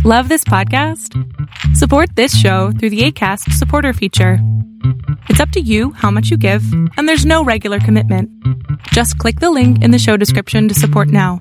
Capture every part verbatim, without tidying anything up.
Love this podcast? Support this show through the Acast supporter feature. It's up to you how much you give, and there's no regular commitment. Just click the link in the show description to support now.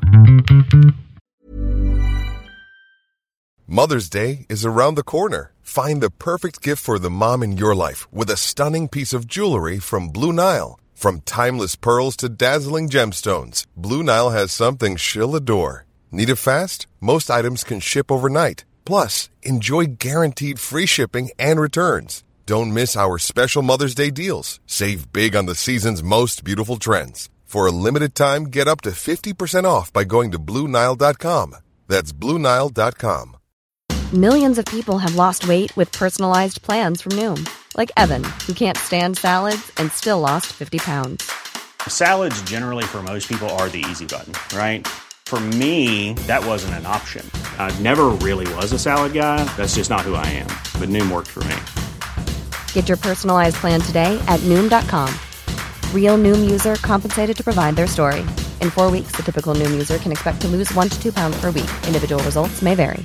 Mother's Day is around the corner. Find the perfect gift for the mom in your life with a stunning piece of jewelry from Blue Nile. From timeless pearls to dazzling gemstones, Blue Nile has something she'll adore. Need it fast? Most items can ship overnight. Plus, enjoy guaranteed free shipping and returns. Don't miss our special Mother's Day deals. Save big on the season's most beautiful trends. For a limited time, get up to fifty percent off by going to Blue Nile dot com. That's Blue Nile dot com. Millions of people have lost weight with personalized plans from Noom. Like Evan, who can't stand salads and still lost fifty pounds. Salads generally for most people are the easy button, right? For me, that wasn't an option. I never really was a salad guy. That's just not who I am. But Noom worked for me. Get your personalized plan today at Noom dot com. Real Noom user compensated to provide their story. In four weeks, the typical Noom user can expect to lose one to two pounds per week. Individual results may vary.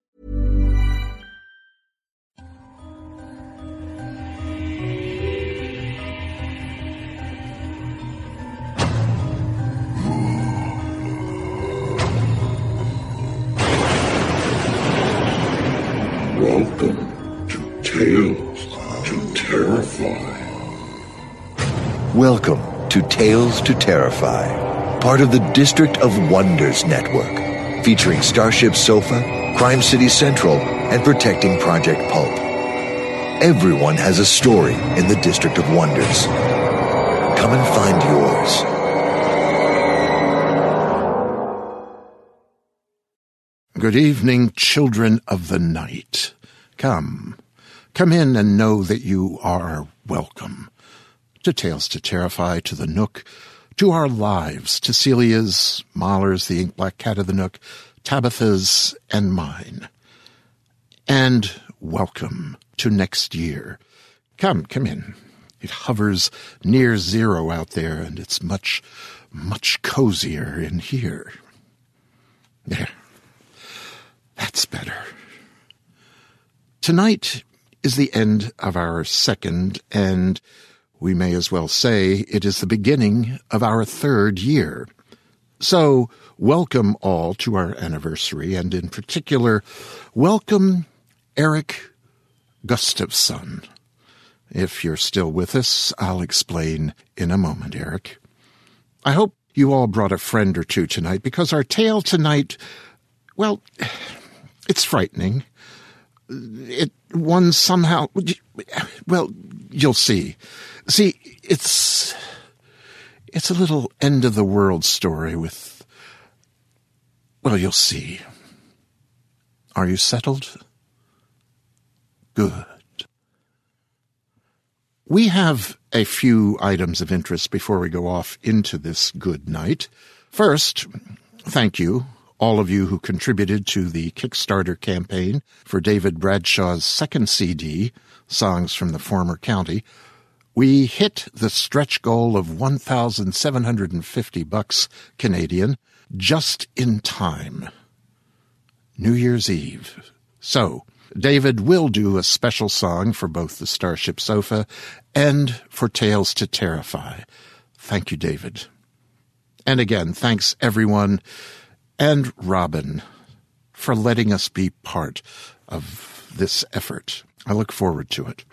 Welcome to Tales to Terrify. Welcome to Tales to Terrify, part of the District of Wonders network, featuring Starship Sofa, Crime City Central, and Protecting Project Pulp. Everyone has a story in the District of Wonders. Come and find yours. Good evening, children of the night. Come, come in and know that you are welcome. To Tales to Terrify, to the Nook, to our lives, to Celia's, Mahler's, the Ink Black Cat of the Nook, Tabitha's, and mine. And welcome to next year. Come, come in. It hovers near zero out there, and it's much, much cozier in here. There. That's better. Tonight is the end of our second, and we may as well say it is the beginning of our third year. So, welcome all to our anniversary, and in particular, welcome Eric Gustafson. If you're still with us, I'll explain in a moment, Eric. I hope you all brought a friend or two tonight, because our tale tonight, well, it's frightening. It one somehow, well, you'll see. See, it's it's a little end-of-the-world story with, well, you'll see. Are you settled? Good. We have a few items of interest before we go off into this good night. First, thank you, all of you who contributed to the Kickstarter campaign for David Bradshaw's second C D, Songs from the Former County. We hit the stretch goal of one thousand seven hundred fifty bucks Canadian just in time. New Year's Eve. So, David will do a special song for both the Starship Sofa and for Tales to Terrify. Thank you, David. And again, thanks everyone, and Robin, for letting us be part of this effort. I look forward to it.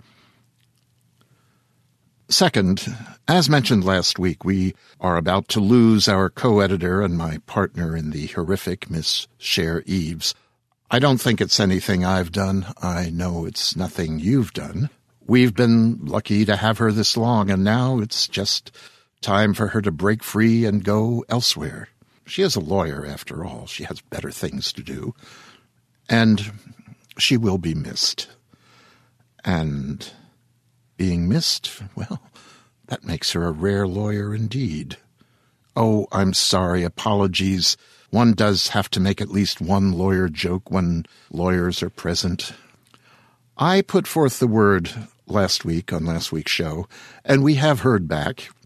Second, as mentioned last week, we are about to lose our co-editor and my partner in the horrific Miss Cher Eves. I don't think it's anything I've done. I know it's nothing you've done. We've been lucky to have her this long, and now it's just time for her to break free and go elsewhere. She is a lawyer, after all. She has better things to do. And she will be missed. And being missed, well, that makes her a rare lawyer indeed. Oh, I'm sorry, apologies. One does have to make at least one lawyer joke when lawyers are present. I put forth the word last week on last week's show, and we have heard back.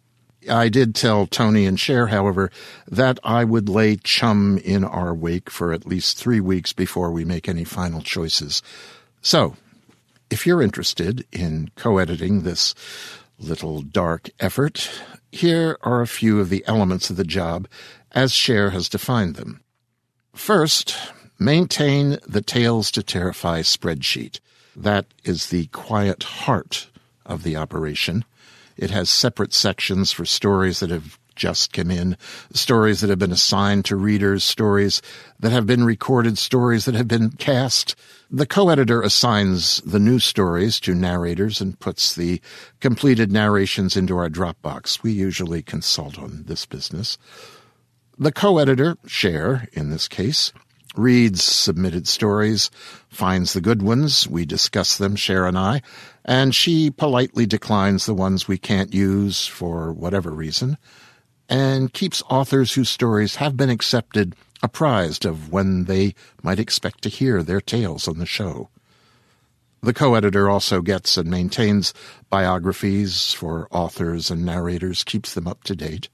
I did tell Tony and Cher, however, that I would lay Chum in our wake for at least three weeks before we make any final choices. So, if you're interested in co-editing this little dark effort, here are a few of the elements of the job as Cher has defined them. First, maintain the Tales to Terrify spreadsheet. That is the quiet heart of the operation. It has separate sections for stories that have just come in, stories that have been assigned to readers, stories that have been recorded, stories that have been cast. The co-editor assigns the new stories to narrators and puts the completed narrations into our Dropbox. We usually consult on this business. The co-editor, Cher in this case, reads submitted stories, finds the good ones, we discuss them, Cher and I, and she politely declines the ones we can't use for whatever reason, and keeps authors whose stories have been accepted apprised of when they might expect to hear their tales on the show. The co-editor also gets and maintains biographies for authors and narrators, keeps them up to date.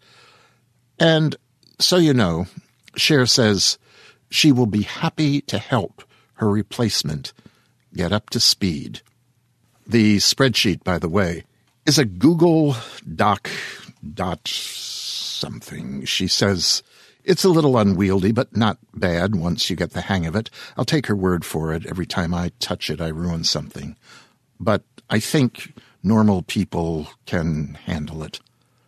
And so you know, Cher says she will be happy to help her replacement get up to speed. The spreadsheet, by the way, is a Google Doc dot something. She says it's a little unwieldy, but not bad once you get the hang of it. I'll take her word for it. Every time I touch it, I ruin something. But I think normal people can handle it.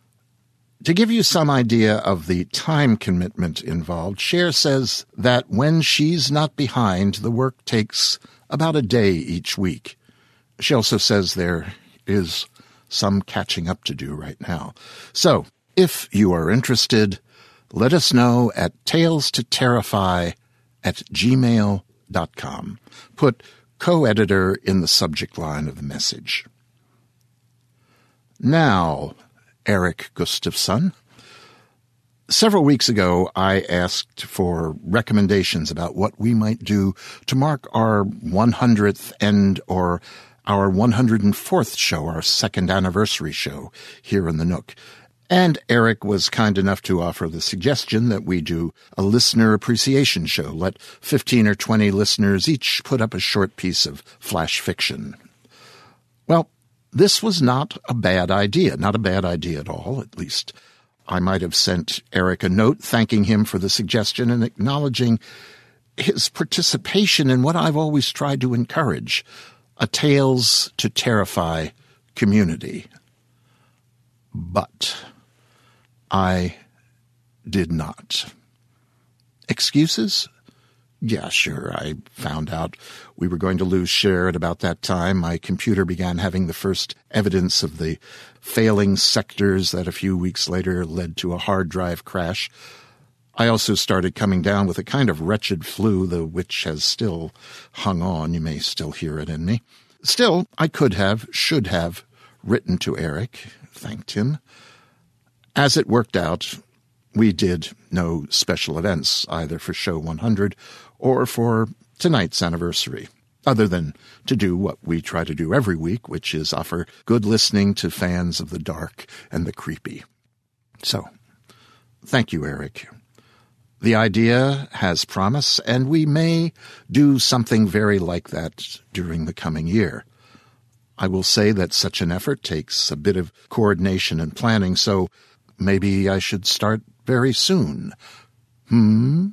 To give you some idea of the time commitment involved, Cher says that when she's not behind, the work takes about a day each week. She also says there is some catching up to do right now. So, if you are interested, let us know at tales to terrify at gmail dot com. Put co-editor in the subject line of the message. Now, Eric Gustafson. Several weeks ago, I asked for recommendations about what we might do to mark our one hundredth and or our one hundred fourth show, our second anniversary show here in the Nook. And Eric was kind enough to offer the suggestion that we do a listener appreciation show. Let fifteen or twenty listeners each put up a short piece of flash fiction. Well, this was not a bad idea, not a bad idea at all, at least. I might have sent Eric a note thanking him for the suggestion and acknowledging his participation in what I've always tried to encourage, a Tales to Terrify community. But I did not. Excuses? Yeah, sure. I found out we were going to lose Cher at about that time. My computer began having the first evidence of the failing sectors that a few weeks later led to a hard drive crash. I also started coming down with a kind of wretched flu, the which has still hung on. You may still hear it in me. Still, I could have, should have, written to Eric, thanked him. As it worked out, we did no special events, either for show one hundred or for tonight's anniversary, other than to do what we try to do every week, which is offer good listening to fans of the dark and the creepy. So, thank you, Eric. The idea has promise, and we may do something very like that during the coming year. I will say that such an effort takes a bit of coordination and planning, so maybe I should start very soon. Hmm?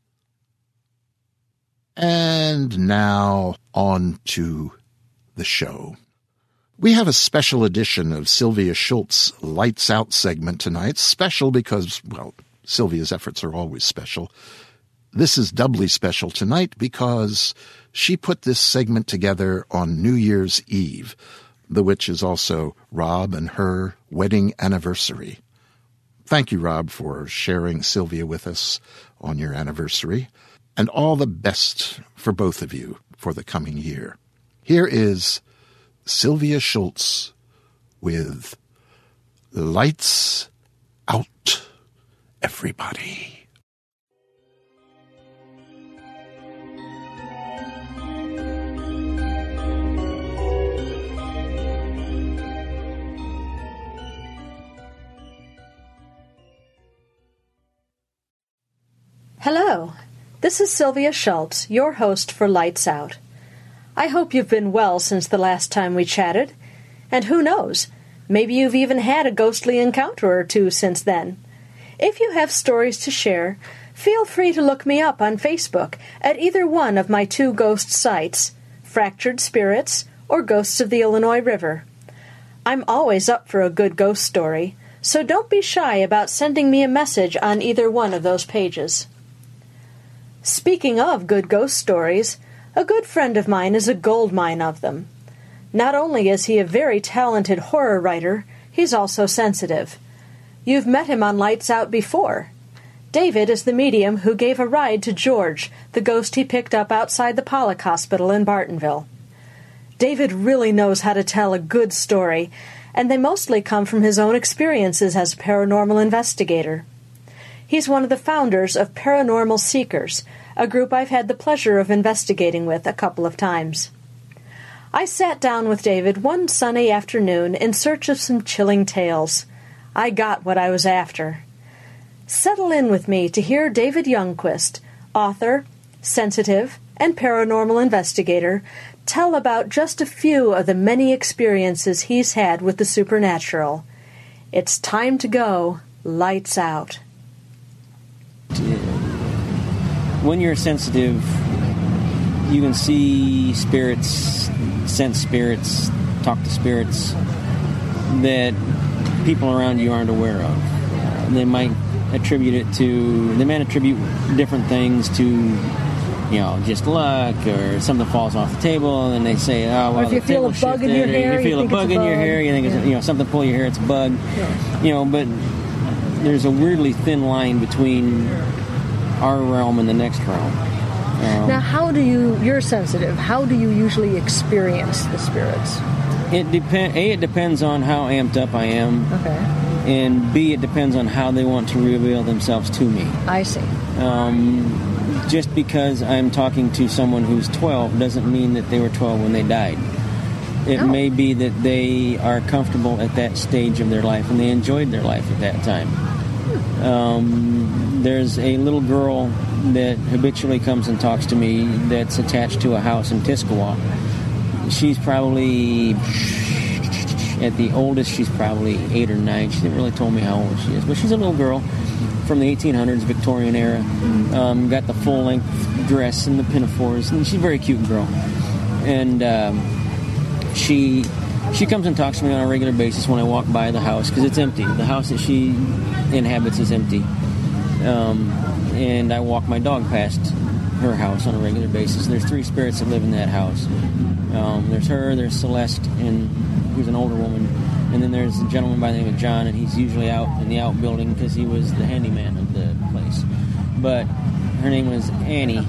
And now on to the show. We have a special edition of Sylvia Schultz's Lights Out segment tonight. Special because, well, Sylvia's efforts are always special. This is doubly special tonight because she put this segment together on New Year's Eve, the which is also Rob and her wedding anniversary. Thank you, Rob, for sharing Sylvia with us on your anniversary, and all the best for both of you for the coming year. Here is Sylvia Schultz with Lights Out, Everybody. Hello, this is Sylvia Schultz, your host for Lights Out. I hope you've been well since the last time we chatted, and who knows, maybe you've even had a ghostly encounter or two since then. If you have stories to share, feel free to look me up on Facebook at either one of my two ghost sites, Fractured Spirits or Ghosts of the Illinois River. I'm always up for a good ghost story, so don't be shy about sending me a message on either one of those pages. Speaking of good ghost stories, a good friend of mine is a gold mine of them. Not only is he a very talented horror writer, he's also sensitive. You've met him on Lights Out before. David is the medium who gave a ride to George, the ghost he picked up outside the Pollock Hospital in Bartonville. David really knows how to tell a good story, and they mostly come from his own experiences as a paranormal investigator. He's one of the founders of Paranormal Seekers, a group I've had the pleasure of investigating with a couple of times. I sat down with David one sunny afternoon in search of some chilling tales. I got what I was after. Settle in with me to hear David Youngquist, author, sensitive, and paranormal investigator, tell about just a few of the many experiences he's had with the supernatural. It's time to go Lights Out. When you're sensitive, you can see spirits, sense spirits, talk to spirits that people around you aren't aware of. They might attribute it to, they might attribute different things to, you know, just luck or something falls off the table, and they say, oh, well, or if you the feel a table bug shifted, in your hair, you feel you a bug in bug. your hair, you think yeah. it's, you know, something pull your hair, it's a bug. Yeah. You know, but there's a weirdly thin line between our realm and the next realm. Um, now, how do you, you're sensitive, how do you usually experience the spirits? It depend. A, it depends on how amped up I am. Okay. And B, it depends on how they want to reveal themselves to me. I see. Um, just because I'm talking to someone who's twelve doesn't mean that they were twelve when they died. It oh. may be that they are comfortable at that stage of their life and they enjoyed their life at that time. Hmm. Um, there's a little girl that habitually comes and talks to me that's attached to a house in Tiscawa. She's probably, at the oldest, she's probably eight or nine. She never really told me how old she is. But she's a little girl from the eighteen hundreds, Victorian era. Um, got the full-length dress and the pinafores. And she's a very cute girl. And um, she she comes and talks to me on a regular basis when I walk by the house, because it's empty. The house that she inhabits is empty. Um, and I walk my dog past her house on a regular basis. There's three spirits that live in that house. Um, there's her, there's Celeste, and who's an older woman, and then there's a gentleman by the name of John, and he's usually out in the outbuilding because he was the handyman of the place. But her name was Annie,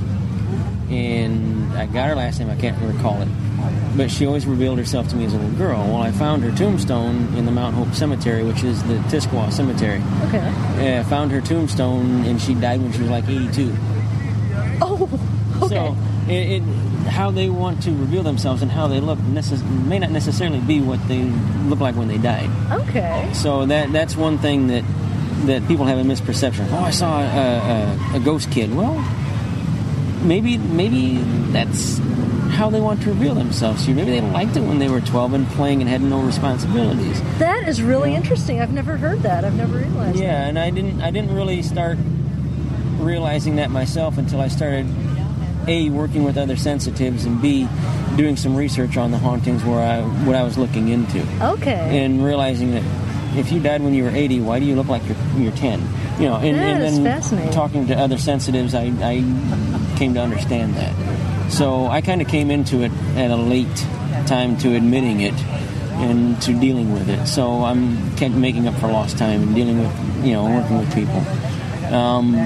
and I got her last name, I can't recall it. But she always revealed herself to me as a little girl. Well, I found her tombstone in the Mount Hope Cemetery, which is the Tiscawa Cemetery. Okay. I found her tombstone, and she died when she was like eighty-two. Oh, okay. So, it, it, how they want to reveal themselves and how they look necess- may not necessarily be what they look like when they died. Okay. So that that's one thing that that people have a misperception. Oh, I saw a, a, a ghost kid. Well, maybe maybe that's how they want to reveal themselves to you. Maybe they liked it when they were twelve and playing and had no responsibilities. That is really interesting. I've never heard that. I've never realized yeah, that. and I didn't I didn't really start realizing that myself until I started A, working with other sensitives, and B, doing some research on the hauntings where I what I was looking into. Okay. And realizing that if you died when you were eighty, why do you look like you're you're ten? You know, and, that and is then fascinating. Talking to other sensitives, I, I came to understand that. So I kind of came into it at a late time to admitting it and to dealing with it. So I'm kept making up for lost time and dealing with, you know, working with people. Um,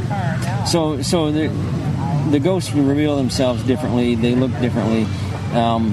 so so the the ghosts reveal themselves differently. They look differently um,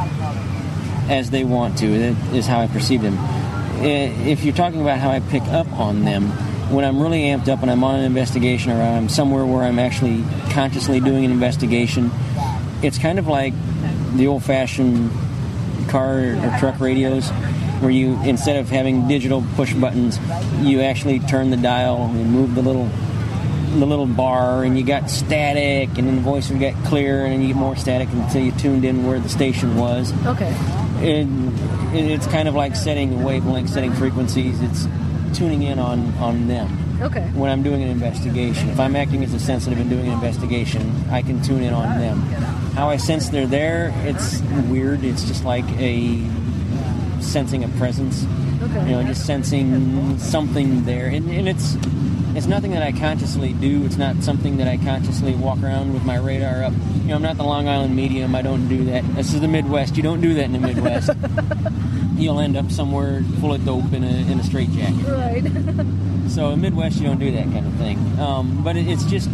as they want to. That is how I perceive them. If you're talking about how I pick up on them, when I'm really amped up and I'm on an investigation or I'm somewhere where I'm actually consciously doing an investigation, it's kind of like the old-fashioned car or truck radios, where you, instead of having digital push buttons, you actually turn the dial and move the little the little bar, and you got static, and then the voice would get clear, and then you get more static until you tuned in where the station was. Okay. And it's kind of like setting a wavelength, setting frequencies. It's tuning in on, on them. Okay. When I'm doing an investigation. If I'm acting as a sensitive and doing an investigation, I can tune in on them. How I sense they're there, it's weird. It's just like a sensing a presence. Okay. You know, just sensing something there. And, and it's it's nothing that I consciously do. It's not something that I consciously walk around with my radar up. You know, I'm not the Long Island medium. I don't do that. This is the Midwest. You don't do that in the Midwest. You'll end up somewhere full of dope in a, in a straitjacket. Right. So in the Midwest, you don't do that kind of thing. Um, but it, it's just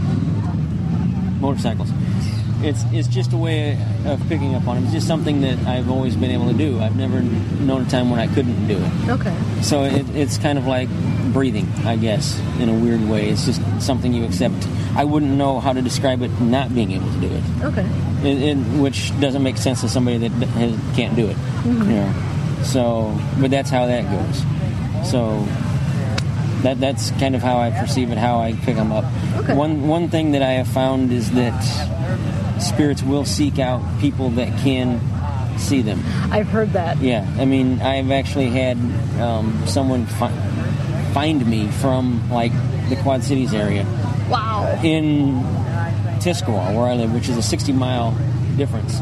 motorcycles. It's it's just a way of picking up on them. It's just something that I've always been able to do. I've never known a time when I couldn't do it. Okay. So it, it's kind of like breathing, I guess, in a weird way. It's just something you accept. I wouldn't know how to describe it not being able to do it. Okay. It, it, which doesn't make sense to somebody that has, can't do it. Mm-hmm. You know. So, but that's how that goes. So that that's kind of how I perceive it, how I pick them up. Okay. One one thing that I have found is that spirits will seek out people that can see them. I've heard that. Yeah, I mean, I've actually had um, someone fi- find me from like the Quad Cities area. Wow. In Tiscawah, where I live, which is a sixty mile difference.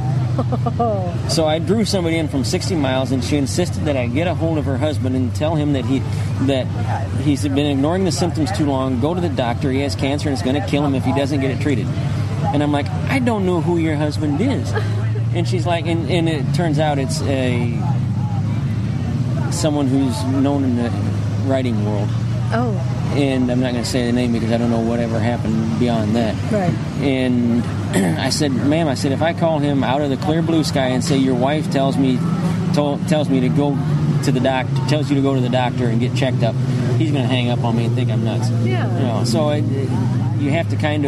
So I drew somebody in from sixty miles, and she insisted that I get a hold of her husband and tell him that he that he's been ignoring the symptoms too long. Go to the doctor. He has cancer, and it's going to kill him if he doesn't get it treated. And I'm like, I don't know who your husband is. And she's like, and, and it turns out it's a someone who's known in the writing world. Oh. And I'm not going to say the name because I don't know whatever happened beyond that. Right. And I said, ma'am, I said, if I call him out of the clear blue sky and say your wife tells me told, tells me to go to the doctor, tells you to go to the doctor and get checked up, he's going to hang up on me and think I'm nuts. Yeah. You know, so it, you have to kind of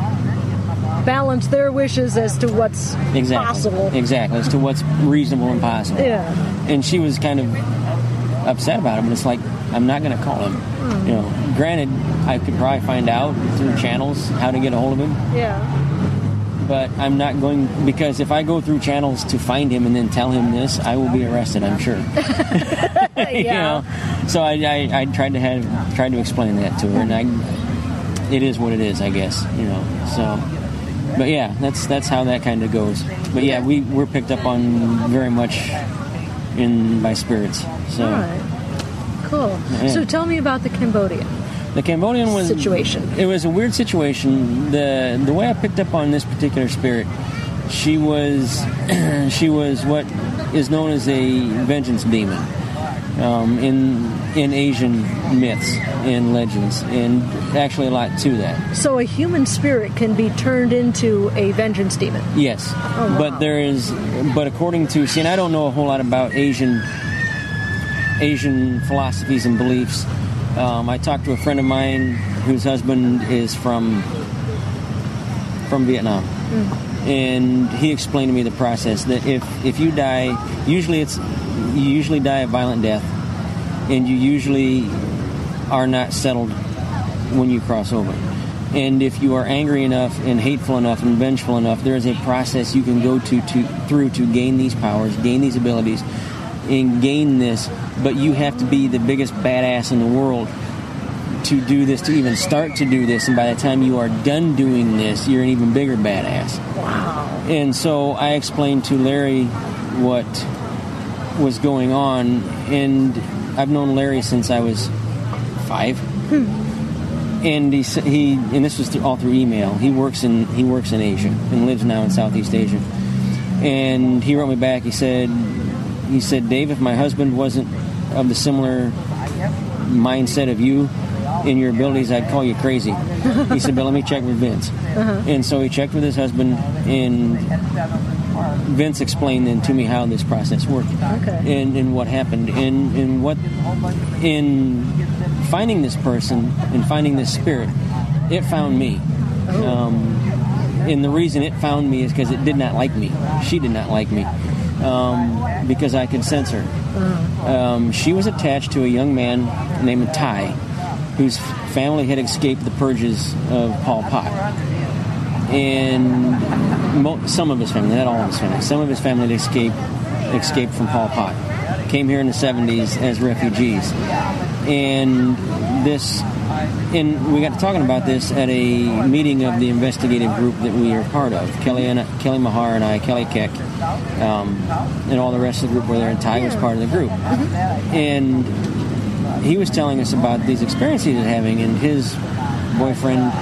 balance their wishes as to what's exactly, possible. Exactly, as to what's reasonable and possible. Yeah. And she was kind of upset about it, but it's like, I'm not going to call him. Mm. You know, granted, I could probably find out through channels how to get a hold of him. Yeah. But I'm not going, because if I go through channels to find him and then tell him this, I will be arrested, I'm sure. Yeah. You know? So I, I, I tried to have tried to explain that to her, and I, it is what it is, I guess. You know, so. But yeah, that's that's how that kind of goes. But yeah, we we're picked up on very much in by spirits. So. All right. Cool. Yeah. So tell me about the Cambodian. The Cambodian was situation. It was a weird situation. The the way I picked up on this particular spirit, she was she was what is known as a vengeance demon um, in in Asian myths and legends, and actually a lot to that. So a human spirit can be turned into a vengeance demon. Yes, oh, wow. But there is, but according to see, and I don't know a whole lot about Asian Asian philosophies and beliefs. Um, I talked to a friend of mine whose husband is from from Vietnam, mm. and he explained to me the process that if, if you die, usually it's you usually die a violent death, and you usually are not settled when you cross over. And if you are angry enough and hateful enough and vengeful enough, there is a process you can go to, to through to gain these powers, gain these abilities, and gain this. But you have to be the biggest badass in the world to do this, to even start to do this. And by the time you are done doing this, you're an even bigger badass. Wow. And so I explained to Larry what was going on. And I've known Larry since I was five. Hmm. And he, he and this was through, all through email. He works in he works in Asia and lives now in Southeast Asia. And he wrote me back. He said, he said, Dave, if my husband wasn't of the similar mindset of you in your abilities, I'd call you crazy. He said, but let me check with Vince. Uh-huh. And so he checked with his husband, and Vince explained then to me how this process worked. Okay. and, and what happened. And, and what in finding this person and finding this spirit, it found me. Oh. Um, and the reason it found me is because it did not like me. She did not like me. Um, because I could sense her. Um, she was attached to a young man named Ty, whose family had escaped the purges of Pol Pot. And mo- some of his family, not all of his family, some of his family had escaped, escaped from Pol Pot. Came here in the seventies as refugees. And this, and we got to talking about this at a meeting of the investigative group that we are part of. Kelly and Kelly Mahar and I, Kelly Keck, um, and all the rest of the group were there, and Ty was part of the group. And he was telling us about these experiences he was having, and his boyfriend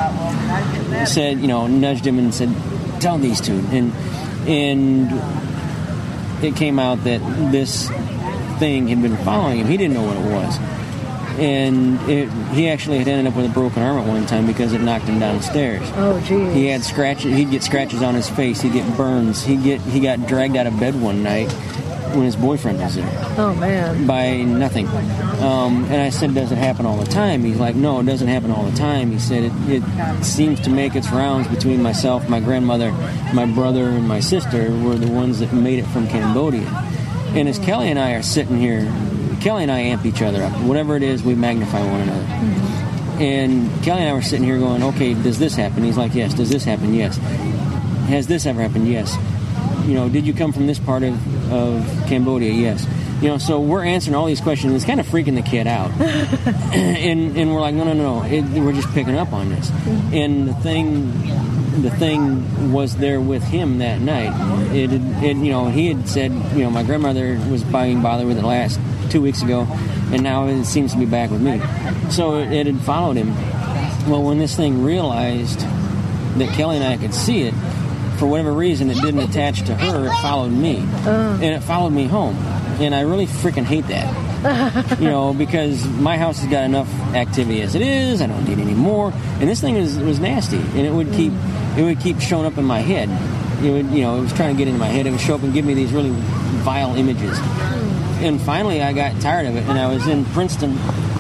said, you know, nudged him and said, "Tell these two." And and it came out that this thing had been following him. He didn't know what it was. And it, he actually had ended up with a broken arm at one time because it knocked him downstairs. Oh, geez. He had scratches. He'd get scratches on his face. He'd get burns. He'd get he got dragged out of bed one night when his boyfriend was there. Oh, man. By nothing. Um, and I said, "Does it happen all the time?" He's like, "No, it doesn't happen all the time." He said, it, it seems to make its rounds between myself, my grandmother, my brother, and my sister were the ones that made it from Cambodia. And as Kelly and I are sitting here, Kelly and I amp each other up. Whatever it is, we magnify one another. Mm-hmm. And Kelly and I were sitting here going, "Okay, does this happen?" He's like, "Yes." "Does this happen?" "Yes." "Has this ever happened?" "Yes." "You know, did you come from this part of, of Cambodia?" "Yes." You know, so we're answering all these questions. It's kind of freaking the kid out. and and we're like, no, no, no, no. It, we're just picking up on this. Mm-hmm. And the thing, the thing was there with him that night. It, it, you know, he had said, you know, my grandmother was being bothered with it last two weeks ago, and now it seems to be back with me. So it, it had followed him. Well, when this thing realized that Kelly and I could see it, for whatever reason, it didn't attach to her. It followed me, uh. and it followed me home. And I really freaking hate that, you know, because my house has got enough activity as it is. I don't need any more. And this thing was was nasty, and it would keep it would keep showing up in my head. It would, you know, it was trying to get into my head. It would show up and give me these really vile images. And finally, I got tired of it, and I was in Princeton.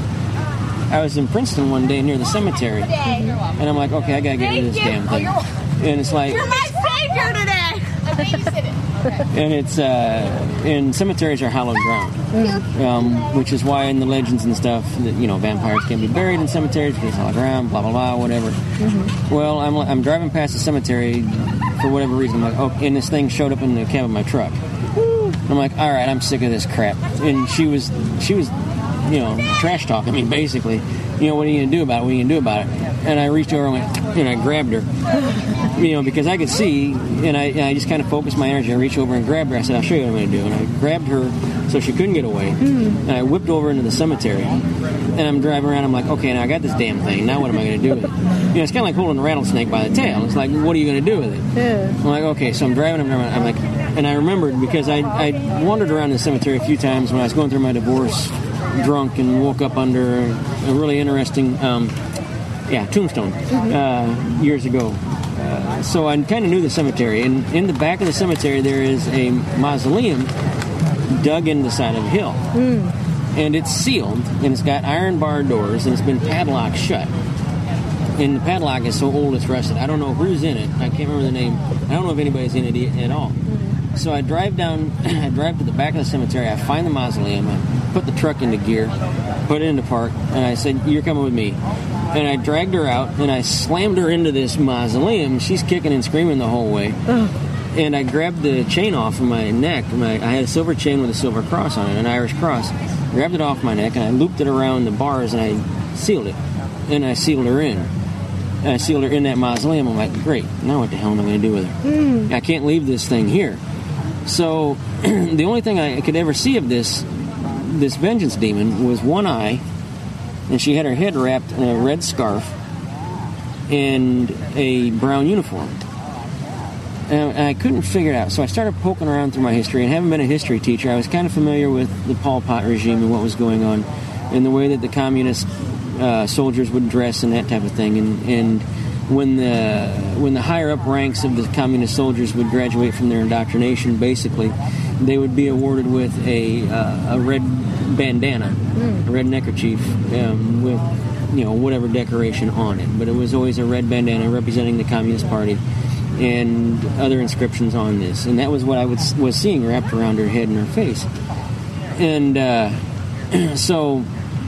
I was in Princeton one day near the cemetery, and I'm like, okay, I gotta get rid of this damn thing. And it's like, you're my savior today. I babysit it. And it's, uh, and cemeteries are hallowed ground, mm. um, which is why in the legends and stuff that, you know, vampires can be buried in cemeteries because it's hallowed ground, blah, blah, blah, whatever. Mm-hmm. Well, I'm I'm driving past the cemetery for whatever reason, I'm like, oh, and this thing showed up in the cab of my truck. I'm like, all right, I'm sick of this crap. And she was, she was, you know, trash talking me basically. You know, what are you gonna do about it? What are you gonna do about it? And I reached over and went, and I grabbed her, you know, because I could see, and I, and I just kind of focused my energy. I reached over and grabbed her. I said, "I'll show you what I'm gonna do." And I grabbed her so she couldn't get away, mm-hmm. and I whipped over into the cemetery. And I'm driving around. I'm like, okay, now I got this damn thing. Now what am I gonna do with it? You know, it's kind of like holding a rattlesnake by the tail. It's like, what are you gonna do with it? Yeah. I'm like, okay, so I'm driving. I'm driving. I'm like, and I remembered because I I wandered around the cemetery a few times when I was going through my divorce. Drunk and woke up under a really interesting, um, yeah, tombstone uh, years ago. Uh, so I kind of knew the cemetery. And in the back of the cemetery, there is a mausoleum dug in the side of a hill, mm. and it's sealed, and it's got iron bar doors, and it's been padlocked shut. And the padlock is so old it's rusted. I don't know who's in it. I can't remember the name. I don't know if anybody's in it at all. So I drive down, I drive to the back of the cemetery, I find the mausoleum, I put the truck into gear, put it into park, and I said, "You're coming with me." And I dragged her out, and I slammed her into this mausoleum. She's kicking and screaming the whole way. Ugh. And I grabbed the chain off of my neck. My, I had a silver chain with a silver cross on it, an Irish cross. Grabbed it off my neck, and I looped it around the bars, and I sealed it. And I sealed her in. And I sealed her in that mausoleum. I'm like, great, now what the hell am I going to do with her? Mm. I can't leave this thing here. So the only thing I could ever see of this this vengeance demon was one eye, and she had her head wrapped in a red scarf and a brown uniform. And I couldn't figure it out, so I started poking around through my history, and having been a history teacher, I was kind of familiar with the Pol Pot regime and what was going on, and the way that the communist uh, soldiers would dress and that type of thing, and, and when the when the higher up ranks of the communist soldiers would graduate from their indoctrination, basically, they would be awarded with a uh, a red bandana, mm. a red neckerchief um, with, you know, whatever decoration on it. But it was always a red bandana representing the Communist Party and other inscriptions on this. And that was what I was, was seeing wrapped around her head and her face. And uh, so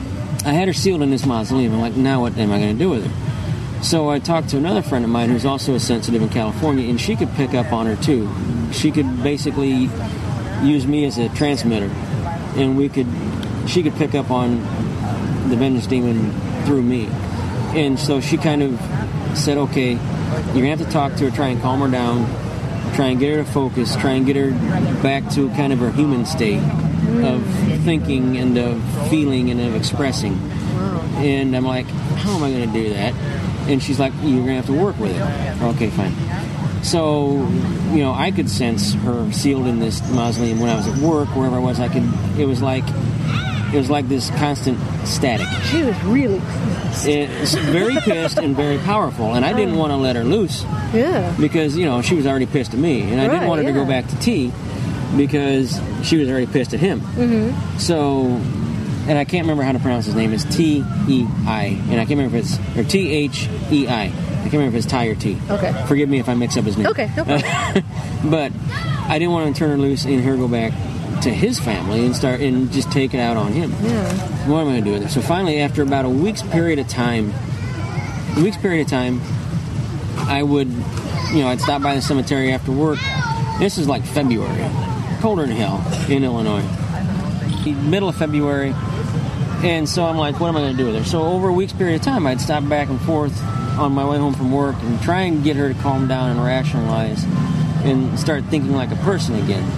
I had her sealed in this mausoleum. I'm like, now what am I going to do with her? So I talked to another friend of mine who's also a sensitive in California, and she could pick up on her too. She could basically use me as a transmitter, and we could, she could pick up on the vengeance demon through me. And so she kind of said, okay, you're going to have to talk to her, try and calm her down, try and get her to focus, try and get her back to kind of her human state of thinking and of feeling and of expressing. And I'm like, how am I going to do that? And she's like, you're going to have to work with it. Okay, fine. So, you know, I could sense her sealed in this mausoleum when I was at work, wherever I was. I could, it was like, it was like this constant static. She was really It's very pissed and very powerful, and I didn't want to let her loose. Yeah. Because, you know, she was already pissed at me, and I Right, didn't want her yeah. to go back to T because she was already pissed at him. Mm-hmm. So, and I can't remember how to pronounce his name. It's T E I, and I can't remember if it's, or T H E I. I can't remember if it's Ty or T. Okay. Forgive me if I mix up his name. Okay, no problem. But I didn't want to turn her loose and her go back to his family and start and just take it out on him. Yeah. What am I going to do with her? So finally, after about a week's period of time, a week's period of time, I would, you know, I'd stop by the cemetery after work. This is like February, colder than hell in Illinois, middle of February, and so I'm like, what am I going to do with her? So over a week's period of time, I'd stop back and forth on my way home from work and try and get her to calm down and rationalize and start thinking like a person again.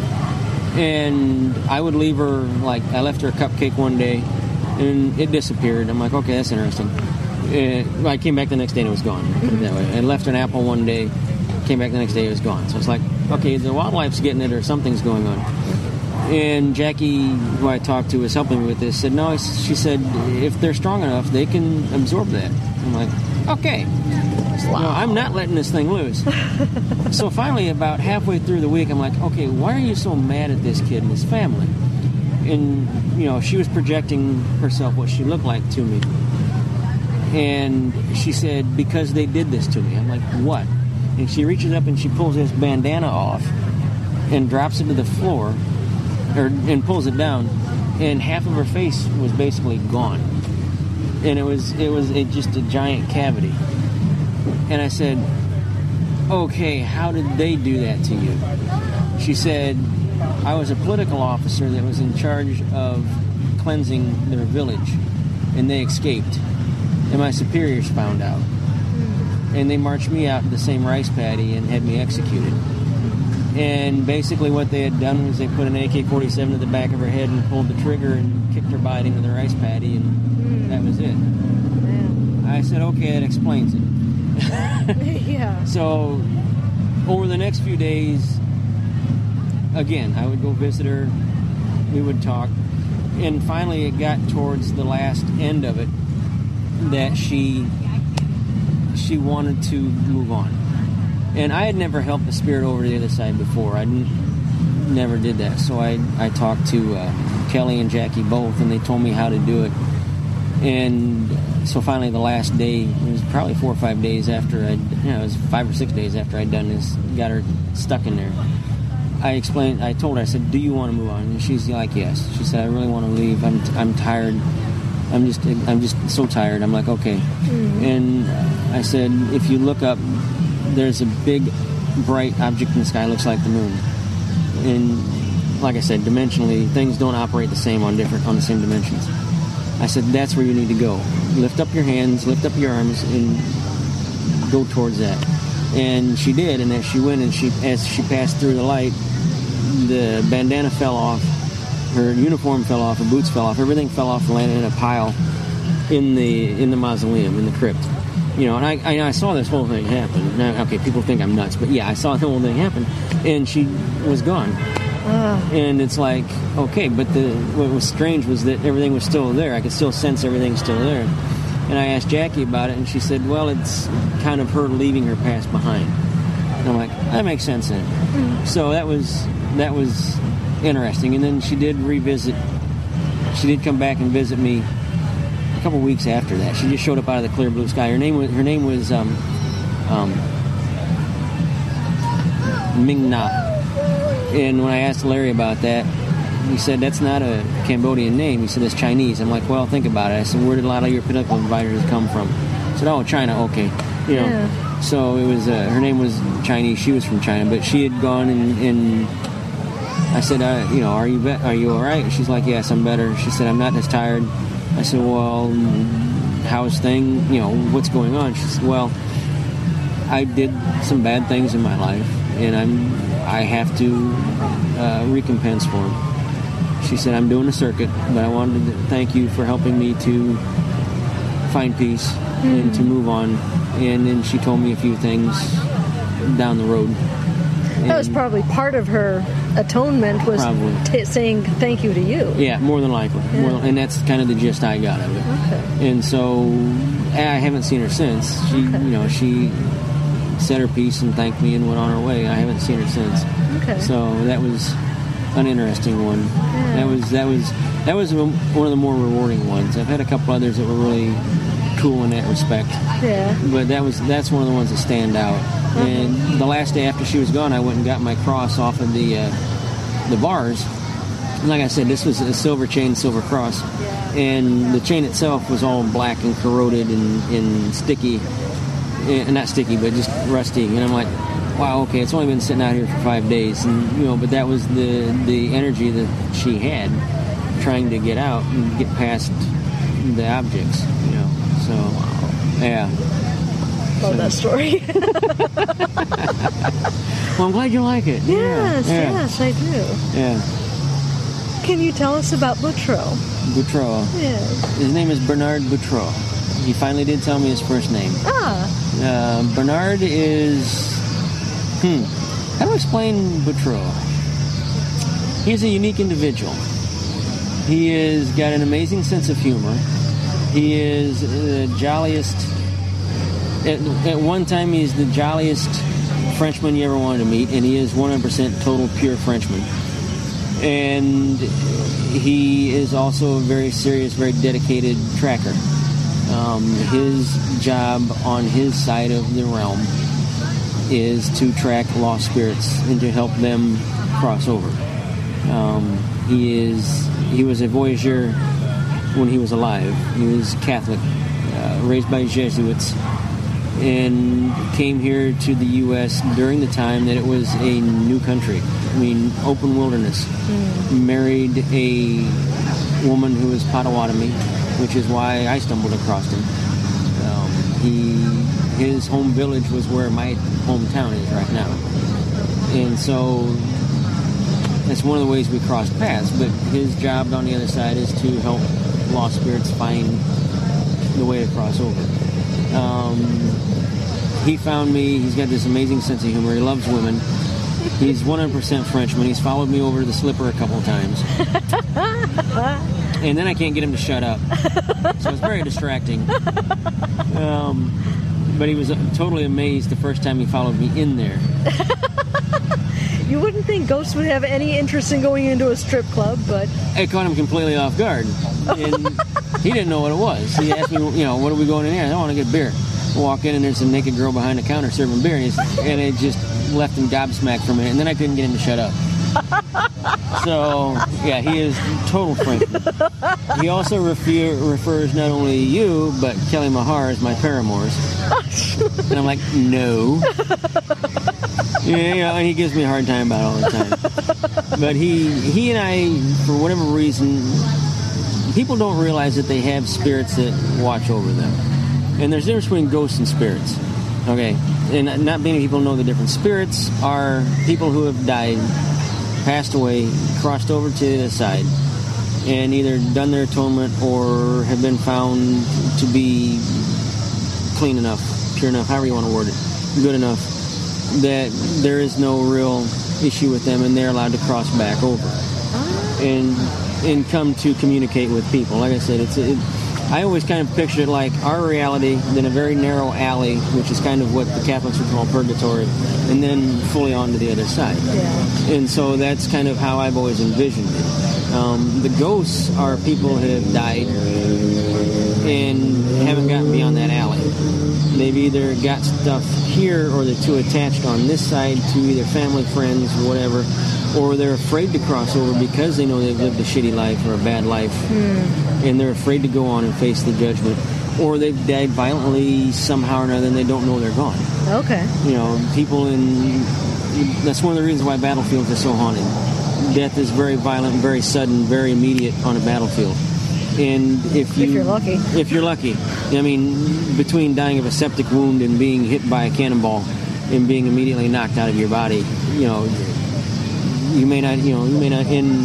And I would leave her, like, I left her a cupcake one day, and it disappeared. I'm like, okay, that's interesting. Uh, I came back the next day and it was gone. I put it that way. I left an apple one day, came back the next day, it was gone. So it's like, okay, the wildlife's getting it or something's going on. And Jackie, who I talked to, was helping me with this, said, no, she said, if they're strong enough, they can absorb that. I'm like, okay. No, I'm not letting this thing loose. So finally, about halfway through the week, I'm like, okay, why are you so mad at this kid and his family? And, you know, she was projecting herself, what she looked like to me. And she said, because they did this to me. I'm like, what? And she reaches up and she pulls this bandana off and drops it to the floor, or and pulls it down, and half of her face was basically gone. And it was, it was a, just a giant cavity. And I said, okay, how did they do that to you? She said, I was a political officer that was in charge of cleansing their village, and they escaped. And my superiors found out. And they marched me out to the same rice paddy and had me executed. And basically what they had done was they put an A K forty-seven to the back of her head and pulled the trigger and kicked her body into the rice paddy, and that was it. I said, okay, that explains it. Yeah. So, over the next few days, again, I would go visit her, we would talk, and finally it got towards the last end of it that she she wanted to move on. And I had never helped the spirit over to the other side before. I n- never did that. So I, I talked to uh, Kelly and Jackie both, and they told me how to do it. And so finally the last day, it was probably four or five days after I'd, you know, it was five or six days after I'd done this, got her stuck in there. I explained, I told her, I said, do you want to move on? And she's like, yes. She said, I really want to leave. I'm I'm tired. I'm just I'm just so tired. I'm like, okay. Mm-hmm. And I said, if you look up, there's a big, bright object in the sky, looks like the moon. And like I said, dimensionally, things don't operate the same on different on the same dimensions. I said, that's where you need to go. Lift up your hands, lift up your arms, and go towards that. And she did, and as she went and she as she passed through the light, the bandana fell off, her uniform fell off, her boots fell off, everything fell off and landed in a pile in the in the mausoleum, in the crypt. You know, and I, I, I saw this whole thing happen. Now, okay, people think I'm nuts, but yeah, I saw the whole thing happen, and she was gone. Uh. And it's like, okay, but the what was strange was that everything was still there. I could still sense everything still there. And I asked Jackie about it, and she said, well, it's kind of her leaving her past behind. And I'm like, that makes sense then. Mm. So that was that was interesting. And then she did revisit, she did come back and visit me a couple weeks after that. She just showed up out of the clear blue sky. Her name was, her name was um, um, Ming Na. And when I asked Larry about that, he said, that's not a Cambodian name. He said, it's Chinese. I'm like, well, think about it. I said, where did a lot of your pinnacle inviters come from? He said, oh, China, okay. You know, yeah. So it was, uh, her name was Chinese. She was from China, but she had gone and, and I said, uh, you know, are you be- are you all right? And she's like, yes, I'm better. She said, I'm not as tired. I said, well, how's thing, you know, what's going on? She said, well, I did some bad things in my life, and I'm, I have to uh, recompense for them. She said, I'm doing a circuit, but I wanted to thank you for helping me to find peace mm. and to move on. And then she told me a few things down the road. That was probably part of her atonement, was t- saying thank you to you. Yeah, more than likely. Yeah. More than, and that's kind of the gist I got of it. Okay. And so I haven't seen her since. She, okay. you know, she said her piece and thanked me and went on her way. I haven't seen her since. Okay. So that was an interesting one. Yeah. That was that was that was one of the more rewarding ones. I've had a couple others that were really cool in that respect. Yeah. But that was that's one of the ones that stand out. Uh-huh. And the last day after she was gone, I went and got my cross off of the uh, the bars. And like I said, this was a silver chain, silver cross, yeah. and the chain itself was all black and corroded and, and sticky, and not sticky, but just rusty. And I'm like, wow, okay, it's only been sitting out here for five days, and you know, but that was the the energy that she had, trying to get out and get past the objects, you know. So, yeah. Love that story. Well, I'm glad you like it. Yes, yeah. yes, I do. Yeah. Can you tell us about Boutreau? Boutreau. Yes. His name is Bernard Boutreau. He finally did tell me his first name. Ah. Uh, Bernard is... Hmm. How do I explain Boutreau? He's a unique individual. He has got an amazing sense of humor. He is the jolliest... At, at one time, he's the jolliest Frenchman you ever wanted to meet, and he is one hundred percent total pure Frenchman. And he is also a very serious, very dedicated tracker. Um, his job on his side of the realm is to track lost spirits and to help them cross over. Um, he is he was a voyageur when he was alive. He was Catholic, uh, raised by Jesuits, and came here to the U S during the time that it was a new country. I mean, open wilderness. Mm. Married a woman who was Potawatomi, which is why I stumbled across him. Um, he, his home village was where my hometown is right now. And so that's one of the ways we crossed paths. But his job on the other side is to help lost spirits find the way to cross over. Um, he found me. He's got this amazing sense of humor. He loves women. He's one hundred percent Frenchman. He's followed me over to the Slipper a couple of times. And then I can't get him to shut up. So it's very distracting. Um, but he was totally amazed the first time he followed me in there. You wouldn't think ghosts would have any interest in going into a strip club, but... It caught him completely off guard. And he didn't know what it was. He asked me, you know, what are we going in here? I want to get beer. I walk in and there's a naked girl behind the counter serving beer, and, he's, and it just left him gobsmacked for a minute, and then I couldn't get him to shut up. So, yeah, he is total Frenchman. He also refer, refers not only you, but Kelly Mahar as my paramours. And I'm like, no. Yeah, yeah, and he gives me a hard time about it all the time. But he, he and I, for whatever reason, people don't realize that they have spirits that watch over them. And there's a difference between ghosts and spirits. Okay? And not many people know the difference. Spirits are people who have died, passed away, crossed over to the other side, and either done their atonement or have been found to be clean enough, pure enough, however you want to word it, good enough, that there is no real issue with them and they're allowed to cross back over and and come to communicate with people. Like I said, it's it, I always kind of picture it like our reality, then a very narrow alley, which is kind of what the Catholics would call purgatory, and then fully on to the other side. Yeah. And so that's kind of how I've always envisioned it. Um, the ghosts are people who have died and haven't gotten beyond that alley. They've either got stuff here or they're too attached on this side to either family, friends, whatever, or they're afraid to cross over because they know they've lived a shitty life or a bad life, Hmm. and they're afraid to go on and face the judgment, or they've died violently somehow or another and they don't know they're gone. Okay. You know, people in... That's one of the reasons why battlefields are so haunted. Death is very violent, very sudden, very immediate on a battlefield. And if you... If you're lucky. If you're lucky. I mean, between dying of a septic wound and being hit by a cannonball and being immediately knocked out of your body, you know, you may not, you know, you may not... In,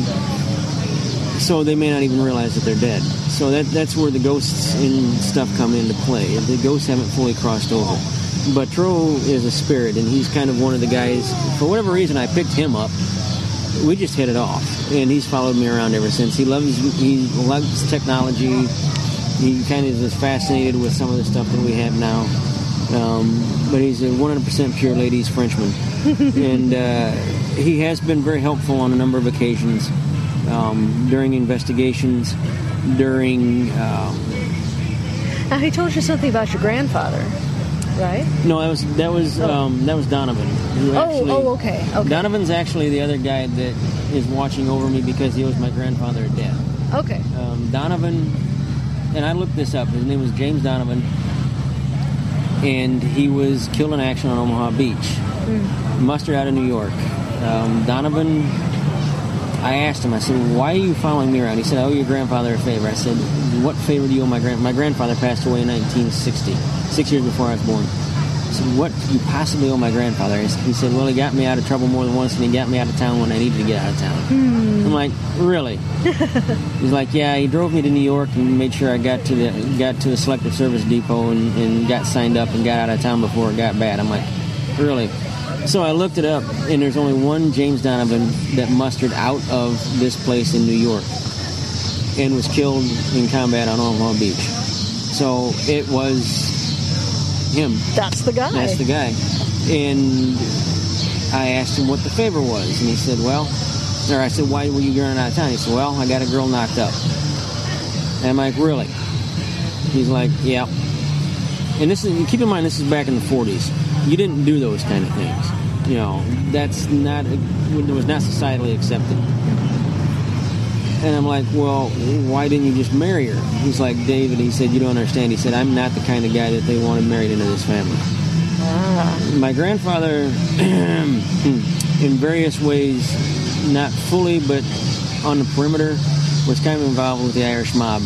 so they may not even realize that they're dead. So that that's where the ghosts and stuff come into play. The ghosts haven't fully crossed over. But Tro is a spirit, and he's kind of one of the guys. For whatever reason, I picked him up. We just hit it off, and he's followed me around ever since. He loves he loves technology. He kind of is fascinated with some of the stuff that we have now. Um, but he's a one hundred percent pure ladies Frenchman, and uh, he has been very helpful on a number of occasions um, during investigations, during. Um, Now, he told you something about your grandfather, right? No, that was that was Oh. um, that was Donovan. Who Oh, actually, oh, okay, okay. Donovan's actually the other guy that is watching over me because he owes my grandfather a debt. Okay. Um, Donovan, and I looked this up. His name was James Donovan, and he was killed in action on Omaha Beach. Mm. Mustered out of New York. Um, Donovan, I asked him. I said, "Why are you following me around?" He said, "I owe your grandfather a favor." I said, "What favor do you owe my grand? My grandfather passed away in nineteen sixty, six years before I was born." I said, "What do you possibly owe my grandfather?" He said, "Well, he got me out of trouble more than once, and he got me out of town when I needed to get out of town." Hmm. I'm like, "Really?" He's like, "Yeah, he drove me to New York and made sure I got to the got to the Selective Service Depot and, and got signed up and got out of town before it got bad." I'm like, "Really?" So I looked it up, and there's only one James Donovan that mustered out of this place in New York and was killed in combat on Omaha Beach. So it was him. That's the guy. That's the guy. And I asked him what the favor was, and he said, well, or I said, why were you running out of town? He said, well, I got a girl knocked up. And I'm like, really? He's like, yeah. And this is, keep in mind, this is back in the forties. You didn't do those kind of things. You know, that's not, it was not societally accepted. And I'm like, well, why didn't you just marry her? He's like, David, he said, you don't understand. He said, I'm not the kind of guy that they wanted married into this family. Ah. My grandfather, in various ways, not fully, but on the perimeter, was kind of involved with the Irish mob.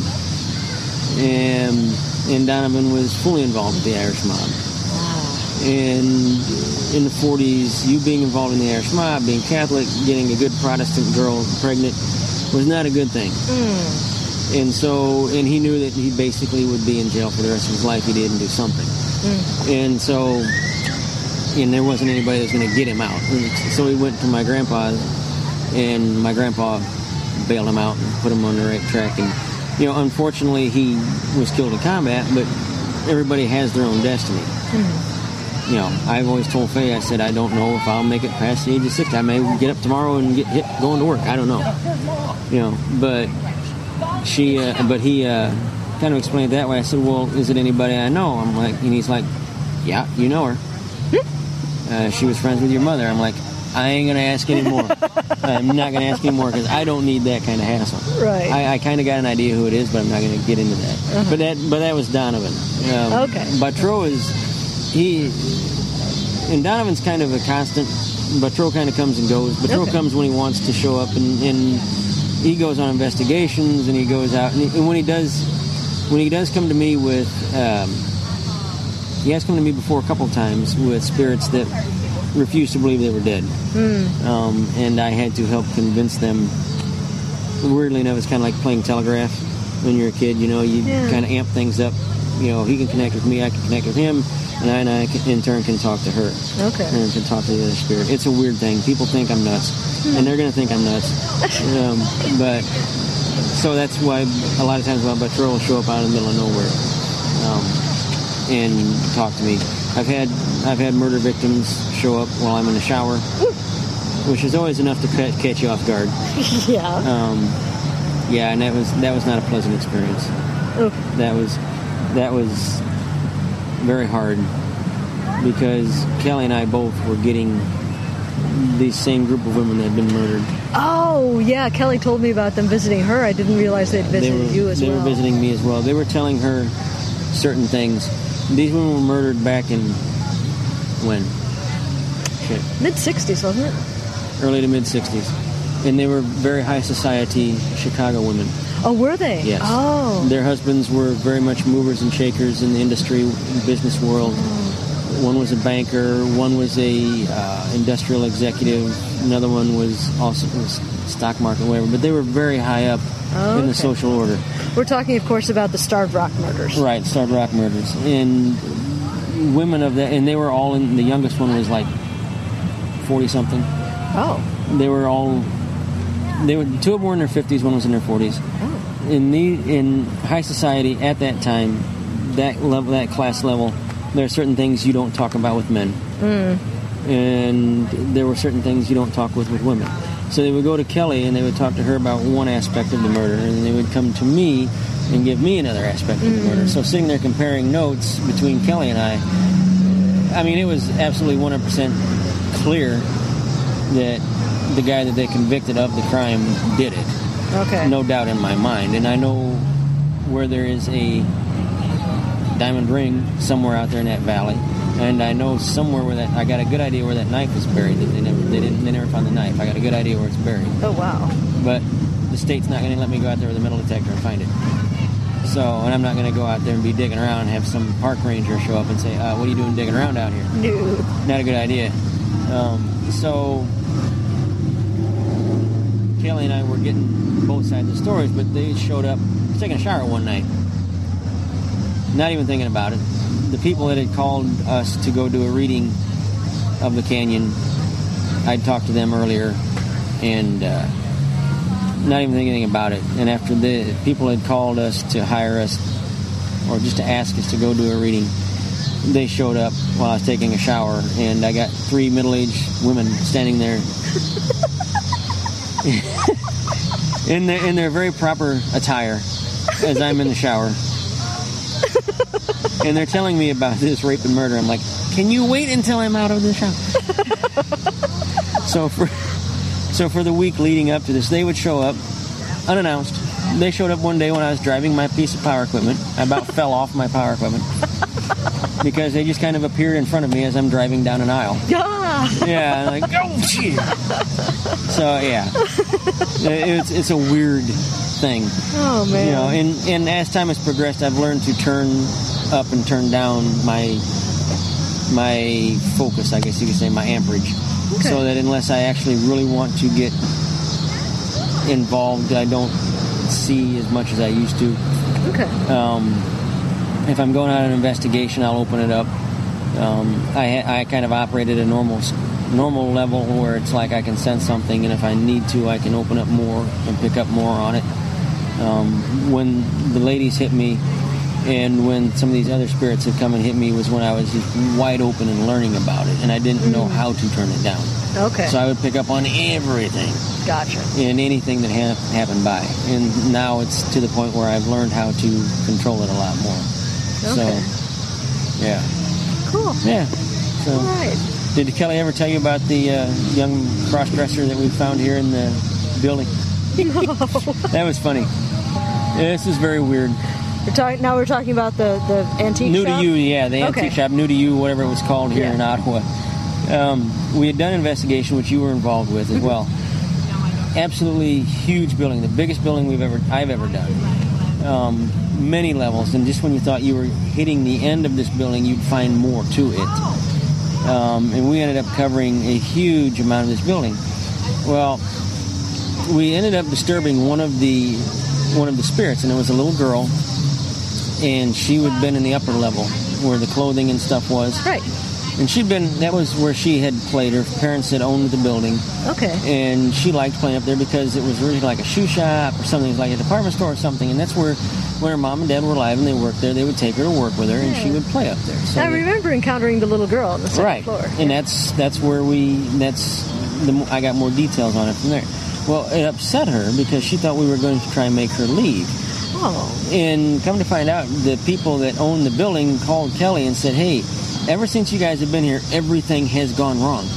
And, and Donovan was fully involved with the Irish mob. And in the forties, you being involved in the Irish mob, being Catholic, getting a good Protestant girl pregnant was not a good thing. Mm. And so, and he knew that he basically would be in jail for the rest of his life if he didn't do something. Mm. And so, and there wasn't anybody that was going to get him out. So he went to my grandpa, and my grandpa bailed him out and put him on the right track. And, you know, unfortunately, he was killed in combat, but everybody has their own destiny. Mm. You know, I've always told Faye, I said, I don't know if I'll make it past the age of sixty. I may get up tomorrow and get hit going to work. I don't know. You know, but she, uh, but he uh, kind of explained it that way. I said, well, is it anybody I know? I'm like, and he's like, yeah, you know her. Uh, she was friends with your mother. I'm like, I ain't going to ask anymore. I'm not going to ask anymore because I don't need that kind of hassle. Right. I, I kind of got an idea who it is, but I'm not going to get into that. Uh-huh. But that, but that was Donovan. Um, Okay. Buttrell is, he, and Donovan's kind of a constant. Buttrell kind of comes and goes. Buttrell Okay. comes when he wants to show up, and, and he goes on investigations, and he goes out, and, he, and when he does, when he does come to me with, um, he has come to me before a couple times with spirits that refused to believe they were dead. Mm. Um, and I had to help convince them. Weirdly enough, it's kind of like playing telegraph when you're a kid. You know, you Yeah. kind of amp things up. You know, he can connect with me, I can connect with him, and I, and I can, in turn can talk to her. Okay. And can talk to the other spirit. It's a weird thing. People think I'm nuts, and they're going to think I'm nuts. um, but so that's why a lot of times my Buttrell will show up out in the middle of nowhere um, and talk to me. I've had I've had murder victims show up while I'm in the shower, which is always enough to ca- catch you off guard. Yeah. Um, yeah, and that was that was not a pleasant experience. Okay. That was that was very hard because Kelly and I both were getting the same group of women that had been murdered. Oh, yeah, Kelly told me about them visiting her. I didn't realize they'd visited they were, you as they well. They were visiting me as well. They were telling her certain things. These women were murdered back in, when? Shit. mid-sixties, wasn't it? Early to mid-sixties. And they were very high society Chicago women. Oh, were they? Yes. Oh. Their husbands were very much movers and shakers in the industry, business world. One was a banker, one was a uh, industrial executive, another one was also was stock market, whatever. But they were very high up oh, in the okay. social order. We're talking, of course, about the Starved Rock murders. Right, Starved Rock murders. And women of that, and they were all in, the youngest one was like forty-something. Oh. They were all, they were, two of them were in their fifties, one was in their forties. Oh. In the in high society at that time, that level, that class level, there are certain things you don't talk about with men. Mm. And there were certain things you don't talk with with women. So they would go to Kelly and they would talk to her about one aspect of the murder, and then they would come to me and give me another aspect of the murder. So sitting there comparing notes between Kelly and I, I mean, it was absolutely one hundred percent clear that the guy that they convicted of the crime did it. Okay. No doubt in my mind. And I know where there is a diamond ring somewhere out there in that valley, and I know somewhere where that I got a good idea where that knife is buried. That they never they didn't they never found the knife. I got a good idea where it's buried. Oh wow! But the state's not going to let me go out there with a metal detector and find it. So, and I'm not going to go out there and be digging around and have some park ranger show up and say, uh, "What are you doing digging around out here?" No, not a good idea. Um, so Kelly and I were getting both sides of the stories, but they showed up. I was taking a shower one night. Not even thinking about it. The people that had called us to go do a reading of the canyon, I'd talked to them earlier, and uh, not even thinking about it. And after the people had called us to hire us, or just to ask us to go do a reading, they showed up while I was taking a shower, and I got three middle-aged women standing there in their in their very proper attire as I'm in the shower. And they're telling me about this rape and murder. I'm like, can you wait until I'm out of the shower? so for so for the week leading up to this, they would show up unannounced. They showed up one day when I was driving my piece of power equipment. I about fell off my power equipment because they just kind of appeared in front of me as I'm driving down an aisle. Yeah. Yeah, I'm like, oh shit. So yeah, it's it's a weird thing. Oh man. You know, and and as time has progressed, I've learned to turn up and turn down my my focus, I guess you could say, my amperage, okay. So that unless I actually really want to get involved, I don't see as much as I used to. Okay. Um, if I'm going on an investigation, I'll open it up. Um, I I kind of operate at a normal normal level where it's like I can sense something, and if I need to, I can open up more and pick up more on it. Um, when the ladies hit me, and when some of these other spirits have come and hit me, was when I was just wide open and learning about it, and I didn't mm. know how to turn it down. Okay. So I would pick up on everything. Gotcha. And anything that ha- happened by. And now it's to the point where I've learned how to control it a lot more. Okay. So, yeah. Cool. Yeah. So, all right. Did Kelly ever tell you about the uh, young cross-dresser that we found here in the building? No. That was funny. This is very weird. We're talking now. We're talking about the, the antique New shop? to You, yeah, the antique okay. shop, New to You, whatever it was called here yeah. in Ottawa. Um, we had done an investigation, which you were involved with as well. Absolutely huge building, the biggest building we've ever I've ever done. Um, many levels, and just when you thought you were hitting the end of this building, you'd find more to it. Um, and we ended up covering a huge amount of this building. Well, we ended up disturbing one of the one of the spirits, and it was a little girl, and she had been in the upper level where the clothing and stuff was. Right. And she'd been, that was where she had played. Her parents had owned the building. Okay. And she liked playing up there because it was really like a shoe shop or something, like a department store or something. And that's where, when her mom and dad were alive and they worked there, they would take her to work with her, and yeah. she would play up there. So I they, remember encountering the little girl on the second right. floor. And that's that's where we, that's, the, I got more details on it from there. Well, it upset her because she thought we were going to try and make her leave. Oh. And come to find out, the people that owned the building called Kelly and said, hey, ever since you guys have been here, everything has gone wrong.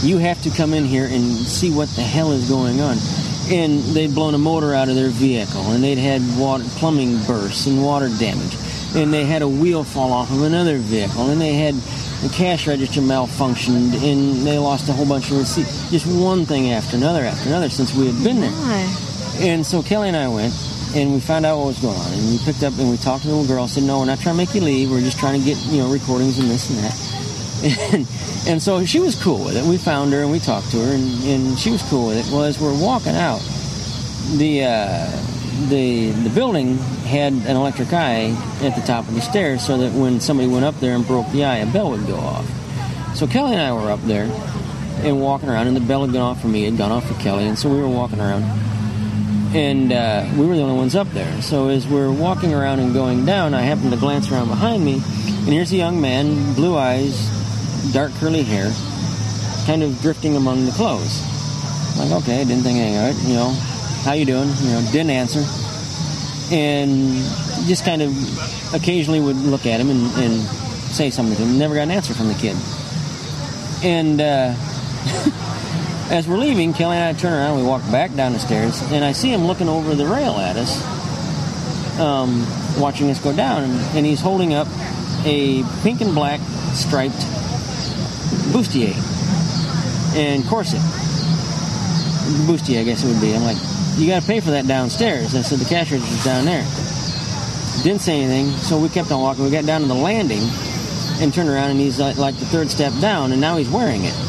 You have to come in here and see what the hell is going on. And they'd blown a motor out of their vehicle, and they'd had water, plumbing bursts and water damage. And they had a wheel fall off of another vehicle, and they had the cash register malfunctioned, and they lost a whole bunch of receipts. Just one thing after another after another since we had been there. Why? And so Kelly and I went, and we found out what was going on. And we picked up and we talked to the little girl. Said, no, we're not trying to make you leave. We're just trying to get, you know, recordings and this and that. And, and so she was cool with it. We found her and we talked to her, and, and she was cool with it. Well, as we're walking out, the uh, the the building had an electric eye at the top of the stairs, so that when somebody went up there and broke the eye, a bell would go off. So Kelly and I were up there and walking around, and the bell had gone off for me, it had gone off for Kelly, and so we were walking around. And uh, we were the only ones up there. So as we're walking around and going down, I happened to glance around behind me, and here's a young man, blue eyes, dark curly hair, kind of drifting among the clothes. I'm like, okay, didn't think anything of it, you know, how you doing? You know, didn't answer. And just kind of occasionally would look at him and, and say something to him. Never got an answer from the kid. And uh, as we're leaving, Kelly and I turn around, we walk back down the stairs, and I see him looking over the rail at us, um, watching us go down, and, and he's holding up a pink and black striped bustier and corset. Bustier, I guess it would be. I'm like, you got to pay for that downstairs. I said, the cash register's down there. Didn't say anything, so we kept on walking. We got down to the landing and turned around, and he's like, like the third step down, and now he's wearing it.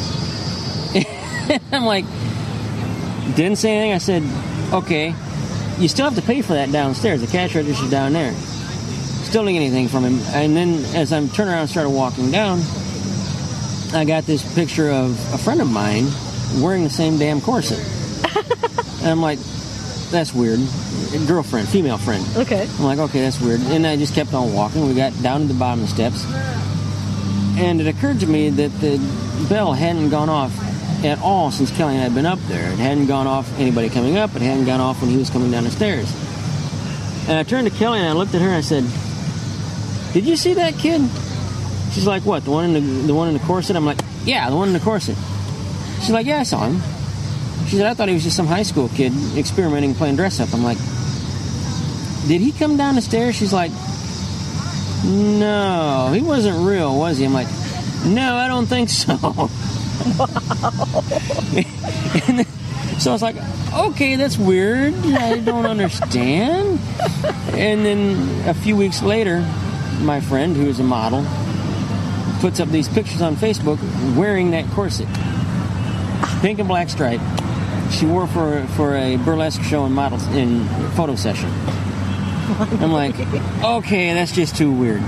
I'm like, didn't say anything. I said, okay, you still have to pay for that downstairs. The cash register's down there. Still didn't get anything from him. And then as I'm turning around and started walking down, I got this picture of a friend of mine wearing the same damn corset. And I'm like, that's weird. Girlfriend, female friend. Okay. I'm like, okay, that's weird. And I just kept on walking. We got down to the bottom of the steps. And it occurred to me that the bell hadn't gone off at all since Kelly and I had been up there. It hadn't gone off anybody coming up. It hadn't gone off when he was coming down the stairs. And I turned to Kelly and I looked at her and I said, did you see that kid? She's like, what, the one in the, the one in the corset? I'm like, yeah, the one in the corset. She's like, yeah, I saw him. She said, I thought he was just some high school kid experimenting, playing dress-up. I'm like, did he come down the stairs? She's like, no, he wasn't real, was he? I'm like, no, I don't think so. Wow. And then, so I was like, okay, that's weird. I don't understand. And then a few weeks later, my friend, who is a model, puts up these pictures on Facebook wearing that corset. Pink and black stripe. She wore for for a burlesque show and models in photo session. I'm like, okay, that's just too weird.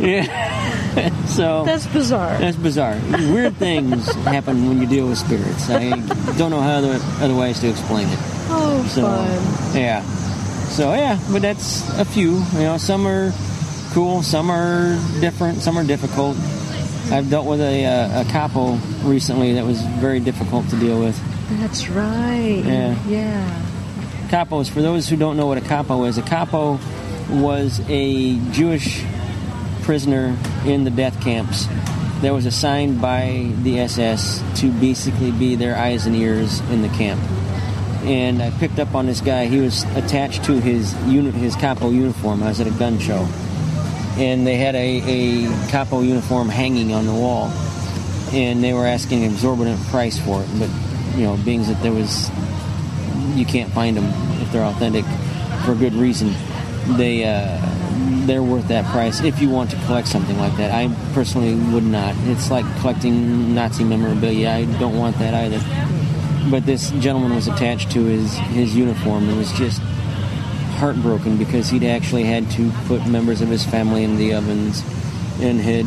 Yeah. So that's bizarre. That's bizarre. Weird things happen when you deal with spirits. I don't know how other, otherwise to explain it. Oh, so, fun. Yeah. So yeah, but that's a few. You know, some are cool, some are different, some are difficult. I've dealt with a, a, a capo recently that was very difficult to deal with. That's right. Yeah. Yeah. Capos, for those who don't know what a capo is, a capo was a Jewish prisoner in the death camps that was assigned by the S S to basically be their eyes and ears in the camp. And I picked up on this guy. He was attached to his uni- his capo uniform. I was at a gun show. And they had a, a capo uniform hanging on the wall. And they were asking an exorbitant price for it. But, you know, being that there was... you can't find them if they're authentic for good reason. They, uh, they're worth that price if you want to collect something like that. I personally would not. It's like collecting Nazi memorabilia. I don't want that either. But this gentleman was attached to his, his uniform and was just heartbroken because he'd actually had to put members of his family in the ovens and had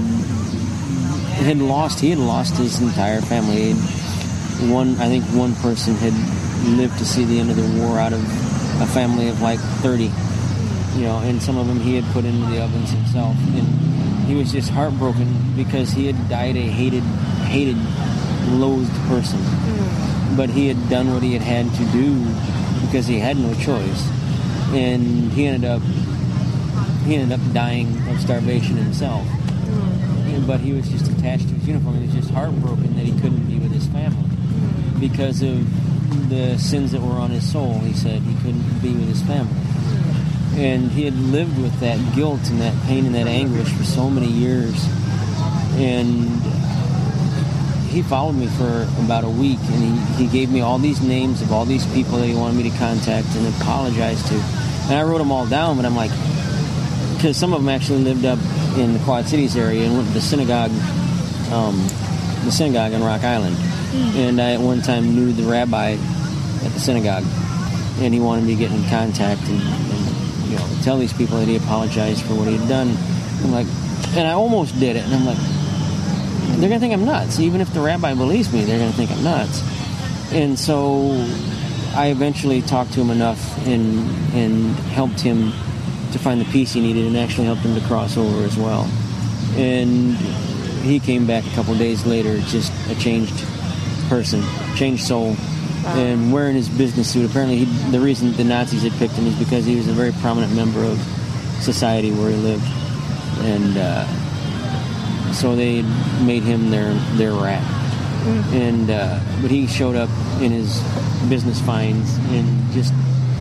had lost he had lost his entire family. One I think one person had lived to see the end of the war out of a family of like thirty, you know, and some of them he had put into the ovens himself, and he was just heartbroken because he had died a hated hated loathed person. Mm. But he had done what he had had to do because he had no choice. And he ended up he ended up dying of starvation himself. Mm. But he was just attached to his uniform. He was just heartbroken that he couldn't be with his his family because of the sins that were on his soul. He said he couldn't be with his family. And he had lived with that guilt and that pain and that anguish for so many years. And he followed me for about a week, and he, he gave me all these names of all these people that he wanted me to contact and apologize to. And I wrote them all down, but I'm like, because some of them actually lived up in the Quad Cities area and went to the synagogue, um, the synagogue on Rock Island. Mm-hmm. And I at one time knew the rabbi at the synagogue, and he wanted me to get in contact and, and you know, tell these people that he apologized for what he had done. I'm like, and I almost did it, and I'm like, they're going to think I'm nuts. Even if the rabbi believes me, they're going to think I'm nuts. And so I eventually talked to him enough and and helped him to find the peace he needed and actually helped him to cross over as well. And he came back a couple days later, just a changed person, changed soul, wow. And wearing his business suit. Apparently he, the reason the Nazis had picked him is because he was a very prominent member of society where he lived. And uh, so they made him their their rat. Mm. And uh, but he showed up in his business finds and just.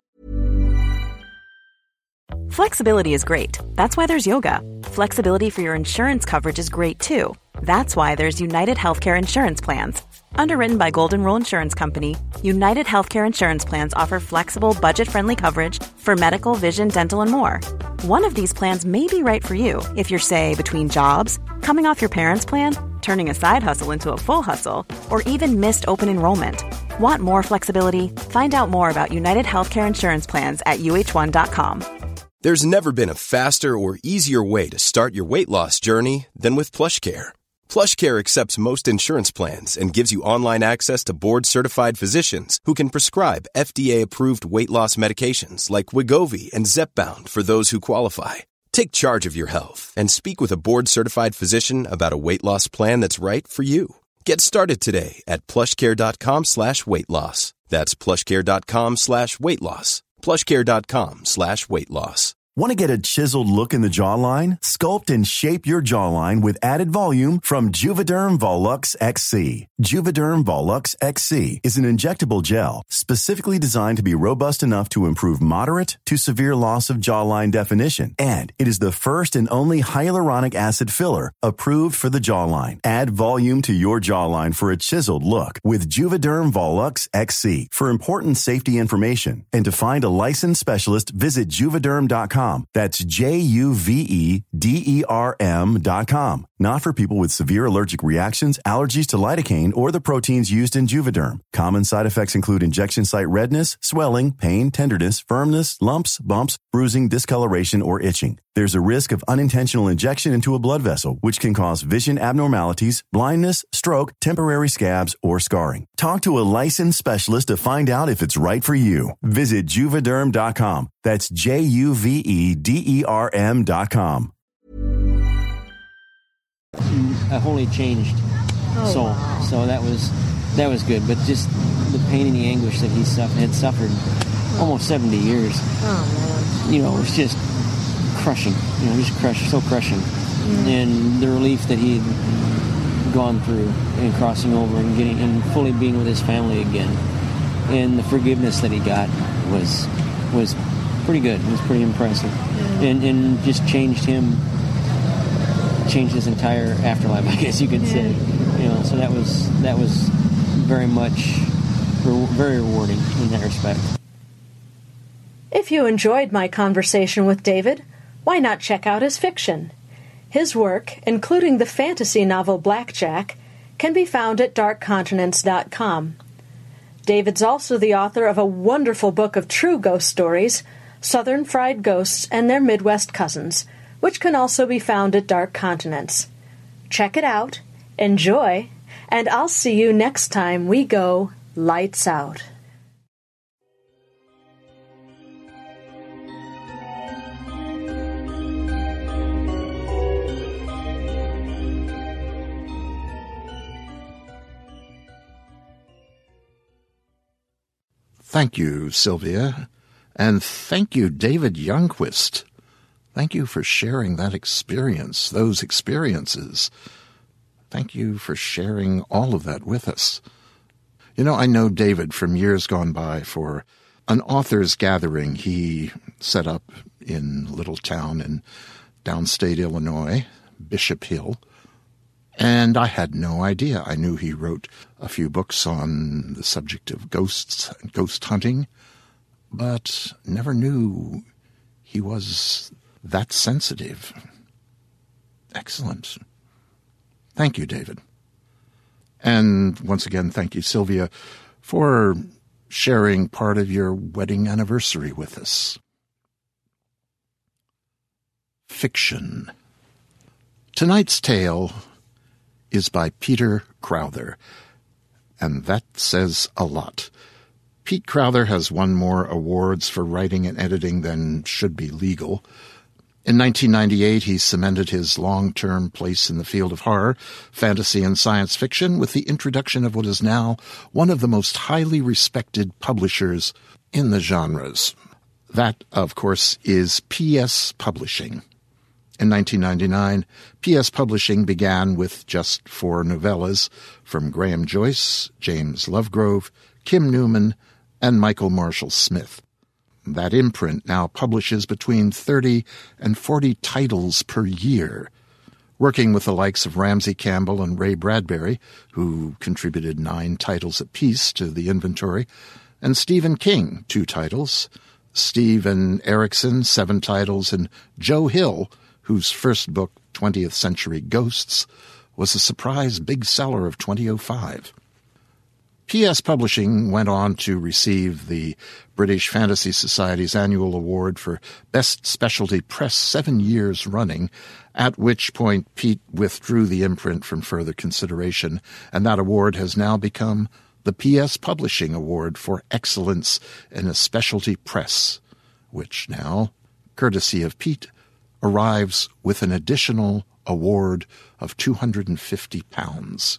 Flexibility is great. That's why there's yoga. Flexibility for your insurance coverage is great too. That's why there's United Healthcare Insurance Plans. Underwritten by Golden Rule Insurance Company, United Healthcare Insurance Plans offer flexible, budget-friendly coverage for medical, vision, dental, and more. One of these plans may be right for you if you're, say, between jobs, coming off your parents' plan, turning a side hustle into a full hustle, or even missed open enrollment. Want more flexibility? Find out more about United Healthcare Insurance Plans at U H one dot com. There's never been a faster or easier way to start your weight loss journey than with PlushCare. PlushCare accepts most insurance plans and gives you online access to board-certified physicians who can prescribe F D A-approved weight loss medications like Wegovy and Zepbound for those who qualify. Take charge of your health and speak with a board-certified physician about a weight loss plan that's right for you. Get started today at plushcare.com slash weight loss. That's plushcare.com slash weight loss. plushcare.com slash weight loss. Want to get a chiseled look in the jawline? Sculpt and shape your jawline with added volume from Juvederm Volux X C. Juvederm Volux X C is an injectable gel specifically designed to be robust enough to improve moderate to severe loss of jawline definition. And it is the first and only hyaluronic acid filler approved for the jawline. Add volume to your jawline for a chiseled look with Juvederm Volux X C. For important safety information and to find a licensed specialist, visit juvederm dot com. That's J U V E D E R M dot com. Not for people with severe allergic reactions, allergies to lidocaine, or the proteins used in Juvederm. Common side effects include injection site redness, swelling, pain, tenderness, firmness, lumps, bumps, bruising, discoloration, or itching. There's a risk of unintentional injection into a blood vessel, which can cause vision abnormalities, blindness, stroke, temporary scabs, or scarring. Talk to a licensed specialist to find out if it's right for you. Visit Juvederm dot com. That's J U V E D E R M dot com. A wholly changed oh, soul. Wow. So that was that was good. But just the pain and the anguish that he suffered, had suffered oh. almost seventy years. Oh, man. You know, it was just crushing. You know, just crushing, so crushing. Mm. And the relief that he'd gone through and crossing over and getting and fully being with his family again. And the forgiveness that he got was was pretty good. It was pretty impressive. Mm. And and just changed him, changed his entire afterlife, I guess you could yeah. say. You know, so that was that was very much very rewarding in that respect. If you enjoyed my conversation with David, why not check out his fiction? His work, including the fantasy novel Blackjack, can be found at dark continents dot com. David's also the author of a wonderful book of true ghost stories, Southern Fried Ghosts and Their Midwest Cousins, which can also be found at Dark Continents. Check it out, enjoy, and I'll see you next time we go Lights Out. Thank you, Sylvia. And thank you, David Youngquist. Thank you for sharing that experience, those experiences. Thank you for sharing all of that with us. You know, I know David from years gone by for an author's gathering he set up in a little town in downstate Illinois, Bishop Hill, and I had no idea. I knew he wrote a few books on the subject of ghosts and ghost hunting, but never knew he was that sensitive. Excellent. Thank you, David. And once again, thank you, Sylvia, for sharing part of your wedding anniversary with us. Fiction. Tonight's tale is by Peter Crowther, and that says a lot. Pete Crowther has won more awards for writing and editing than should be legal. In nineteen ninety-eight, he cemented his long-term place in the field of horror, fantasy, and science fiction with the introduction of what is now one of the most highly respected publishers in the genres. That, of course, is P S Publishing. In nineteen ninety-nine, P S Publishing began with just four novellas from Graham Joyce, James Lovegrove, Kim Newman, and Michael Marshall Smith. That imprint now publishes between thirty and forty titles per year, working with the likes of Ramsey Campbell and Ray Bradbury, who contributed nine titles apiece to the inventory, and Stephen King, two titles, Stephen Erickson, seven titles, and Joe Hill, whose first book, twentieth Century Ghosts, was a surprise big seller of twenty oh five. P S Publishing went on to receive the British Fantasy Society's annual award for Best Specialty Press seven years running, at which point Pete withdrew the imprint from further consideration, and that award has now become the P S Publishing Award for Excellence in a Specialty Press, which now, courtesy of Pete, arrives with an additional award of two hundred fifty pounds.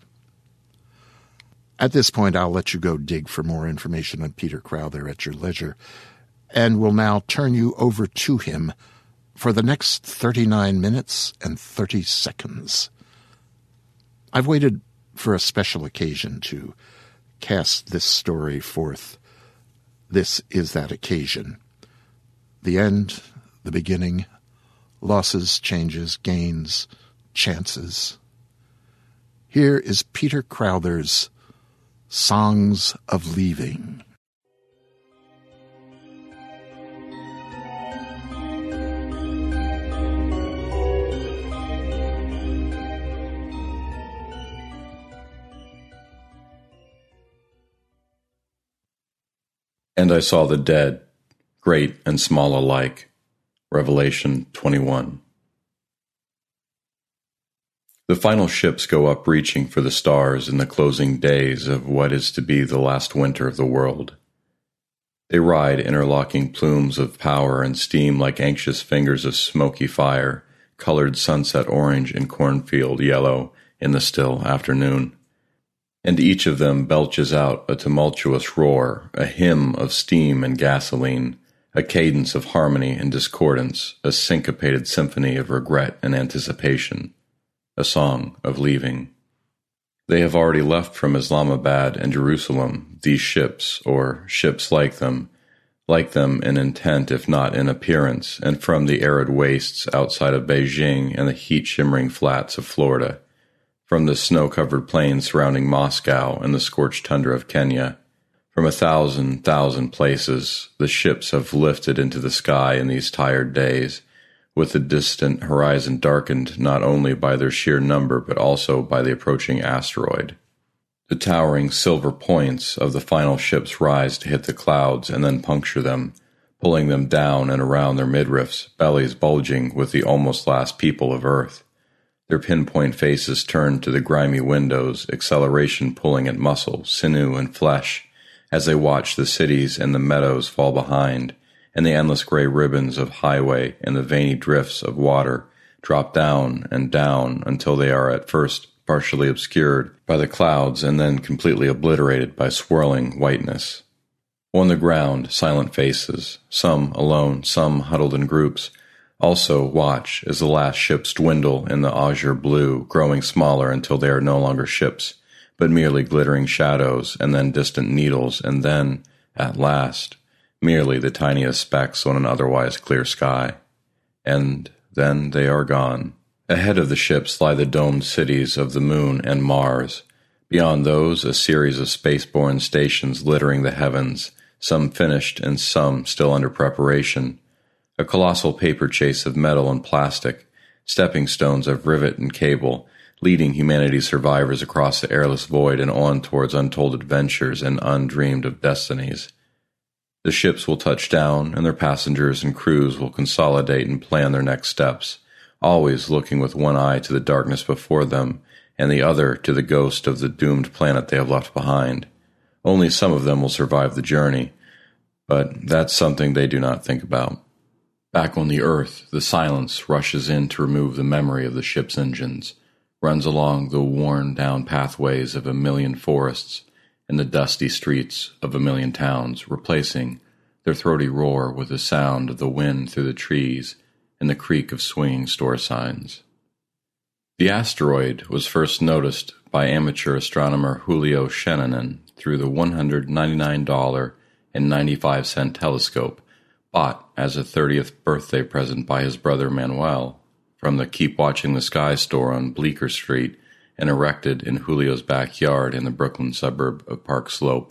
At this point, I'll let you go dig for more information on Peter Crowther at your leisure, and will now turn you over to him for the next thirty-nine minutes and thirty seconds. I've waited for a special occasion to cast this story forth. This is that occasion. The end, the beginning, losses, changes, gains, chances. Here is Peter Crowther's Songs of Leaving. And I saw the dead, great and small alike. Revelation twenty-one. The final ships go up reaching for the stars in the closing days of what is to be the last winter of the world. They ride interlocking plumes of power and steam like anxious fingers of smoky fire, colored sunset orange and cornfield yellow in the still afternoon. And each of them belches out a tumultuous roar, a hymn of steam and gasoline, a cadence of harmony and discordance, a syncopated symphony of regret and anticipation. A song of leaving. They have already left from Islamabad and Jerusalem, these ships, or ships like them, like them in intent if not in appearance, and from the arid wastes outside of Beijing and the heat-shimmering flats of Florida, from the snow-covered plains surrounding Moscow and the scorched tundra of Kenya. From a thousand, thousand places, the ships have lifted into the sky in these tired days, with the distant horizon darkened not only by their sheer number but also by the approaching asteroid. The towering silver points of the final ships rise to hit the clouds and then puncture them, pulling them down and around their midriffs, bellies bulging with the almost last people of Earth. Their pinpoint faces turned to the grimy windows, acceleration pulling at muscle, sinew, and flesh, as they watch the cities and the meadows fall behind, and the endless gray ribbons of highway and the veiny drifts of water drop down and down until they are at first partially obscured by the clouds and then completely obliterated by swirling whiteness. On the ground, silent faces, some alone, some huddled in groups, Also watch as the last ships dwindle in the azure blue, growing smaller until they are no longer ships, but merely glittering shadows, and then distant needles, and then, at last, merely the tiniest specks on an otherwise clear sky. And then they are gone. Ahead of the ships lie the domed cities of the Moon and Mars. Beyond those, a series of spaceborne stations littering the heavens, some finished and some still under preparation. A colossal paper chase of metal and plastic, stepping stones of rivet and cable, leading humanity's survivors across the airless void and on towards untold adventures and undreamed of destinies. The ships will touch down, and their passengers and crews will consolidate and plan their next steps, always looking with one eye to the darkness before them, and the other to the ghost of the doomed planet they have left behind. Only some of them will survive the journey, but that's something they do not think about. Back on the Earth, the silence rushes in to remove the memory of the ship's engines, runs along the worn-down pathways of a million forests and the dusty streets of a million towns, replacing their throaty roar with the sound of the wind through the trees and the creak of swinging store signs. The asteroid was first noticed by amateur astronomer Julio Shannon through the one hundred ninety-nine dollars and ninety-five cent telescope bought as a thirtieth birthday present by his brother Manuel from the Keep Watching the Sky store on Bleecker Street and erected in Julio's backyard in the Brooklyn suburb of Park Slope.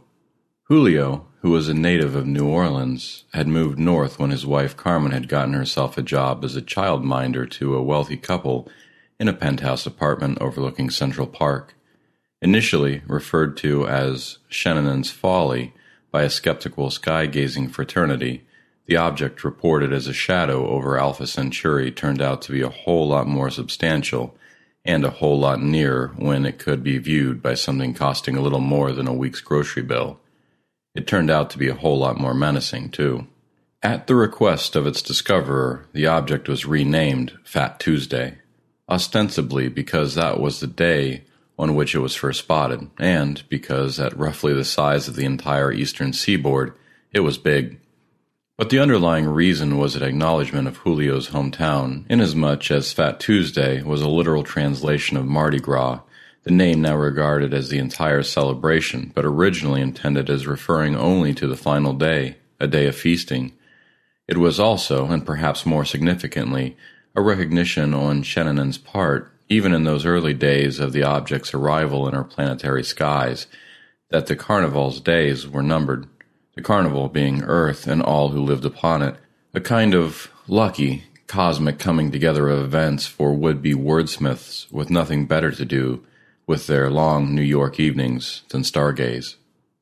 Julio, who was a native of New Orleans, had moved north when his wife Carmen had gotten herself a job as a childminder to a wealthy couple in a penthouse apartment overlooking Central Park. Initially referred to as Shannon's Folly by a skeptical sky-gazing fraternity, the object reported as a shadow over Alpha Centauri turned out to be a whole lot more substantial and a whole lot nearer when it could be viewed by something costing a little more than a week's grocery bill. It turned out to be a whole lot more menacing, too. At the request of its discoverer, the object was renamed Fat Tuesday, ostensibly because that was the day on which it was first spotted, and because at roughly the size of the entire eastern seaboard, it was big. But the underlying reason was an acknowledgement of Julio's hometown, inasmuch as Fat Tuesday was a literal translation of Mardi Gras, the name now regarded as the entire celebration, but originally intended as referring only to the final day, a day of feasting. It was also, and perhaps more significantly, a recognition on Shannon's part, even in those early days of the object's arrival in our planetary skies, that the carnival's days were numbered. The carnival being Earth and all who lived upon it, a kind of lucky, cosmic coming together of events for would-be wordsmiths with nothing better to do with their long New York evenings than stargaze.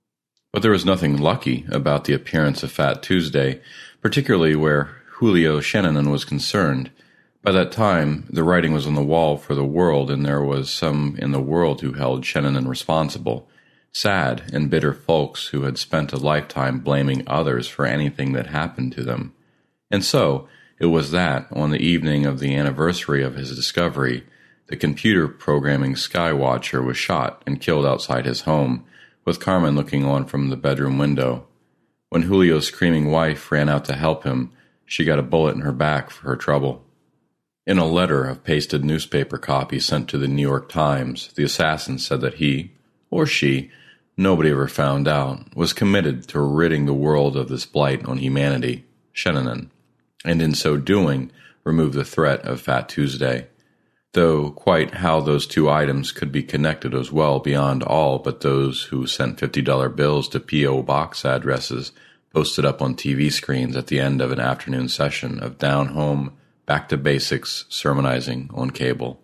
But there was nothing lucky about the appearance of Fat Tuesday, particularly where Julio Shannon was concerned. By that time, the writing was on the wall for the world, and there was some in the world who held Shannon responsible. Sad and bitter folks who had spent a lifetime blaming others for anything that happened to them. And so, it was that, on the evening of the anniversary of his discovery, the computer programming Skywatcher was shot and killed outside his home, with Carmen looking on from the bedroom window. When Julio's screaming wife ran out to help him, she got a bullet in her back for her trouble. In a letter of pasted newspaper copy sent to the New York Times, the assassin said that he, or she, nobody ever found out, was committed to ridding the world of this blight on humanity, Shannon, and in so doing, remove the threat of Fat Tuesday. Though quite how those two items could be connected was well beyond all but those who sent fifty dollar bills to P O box addresses posted up on T V screens at the end of an afternoon session of down-home, back-to-basics sermonizing on cable.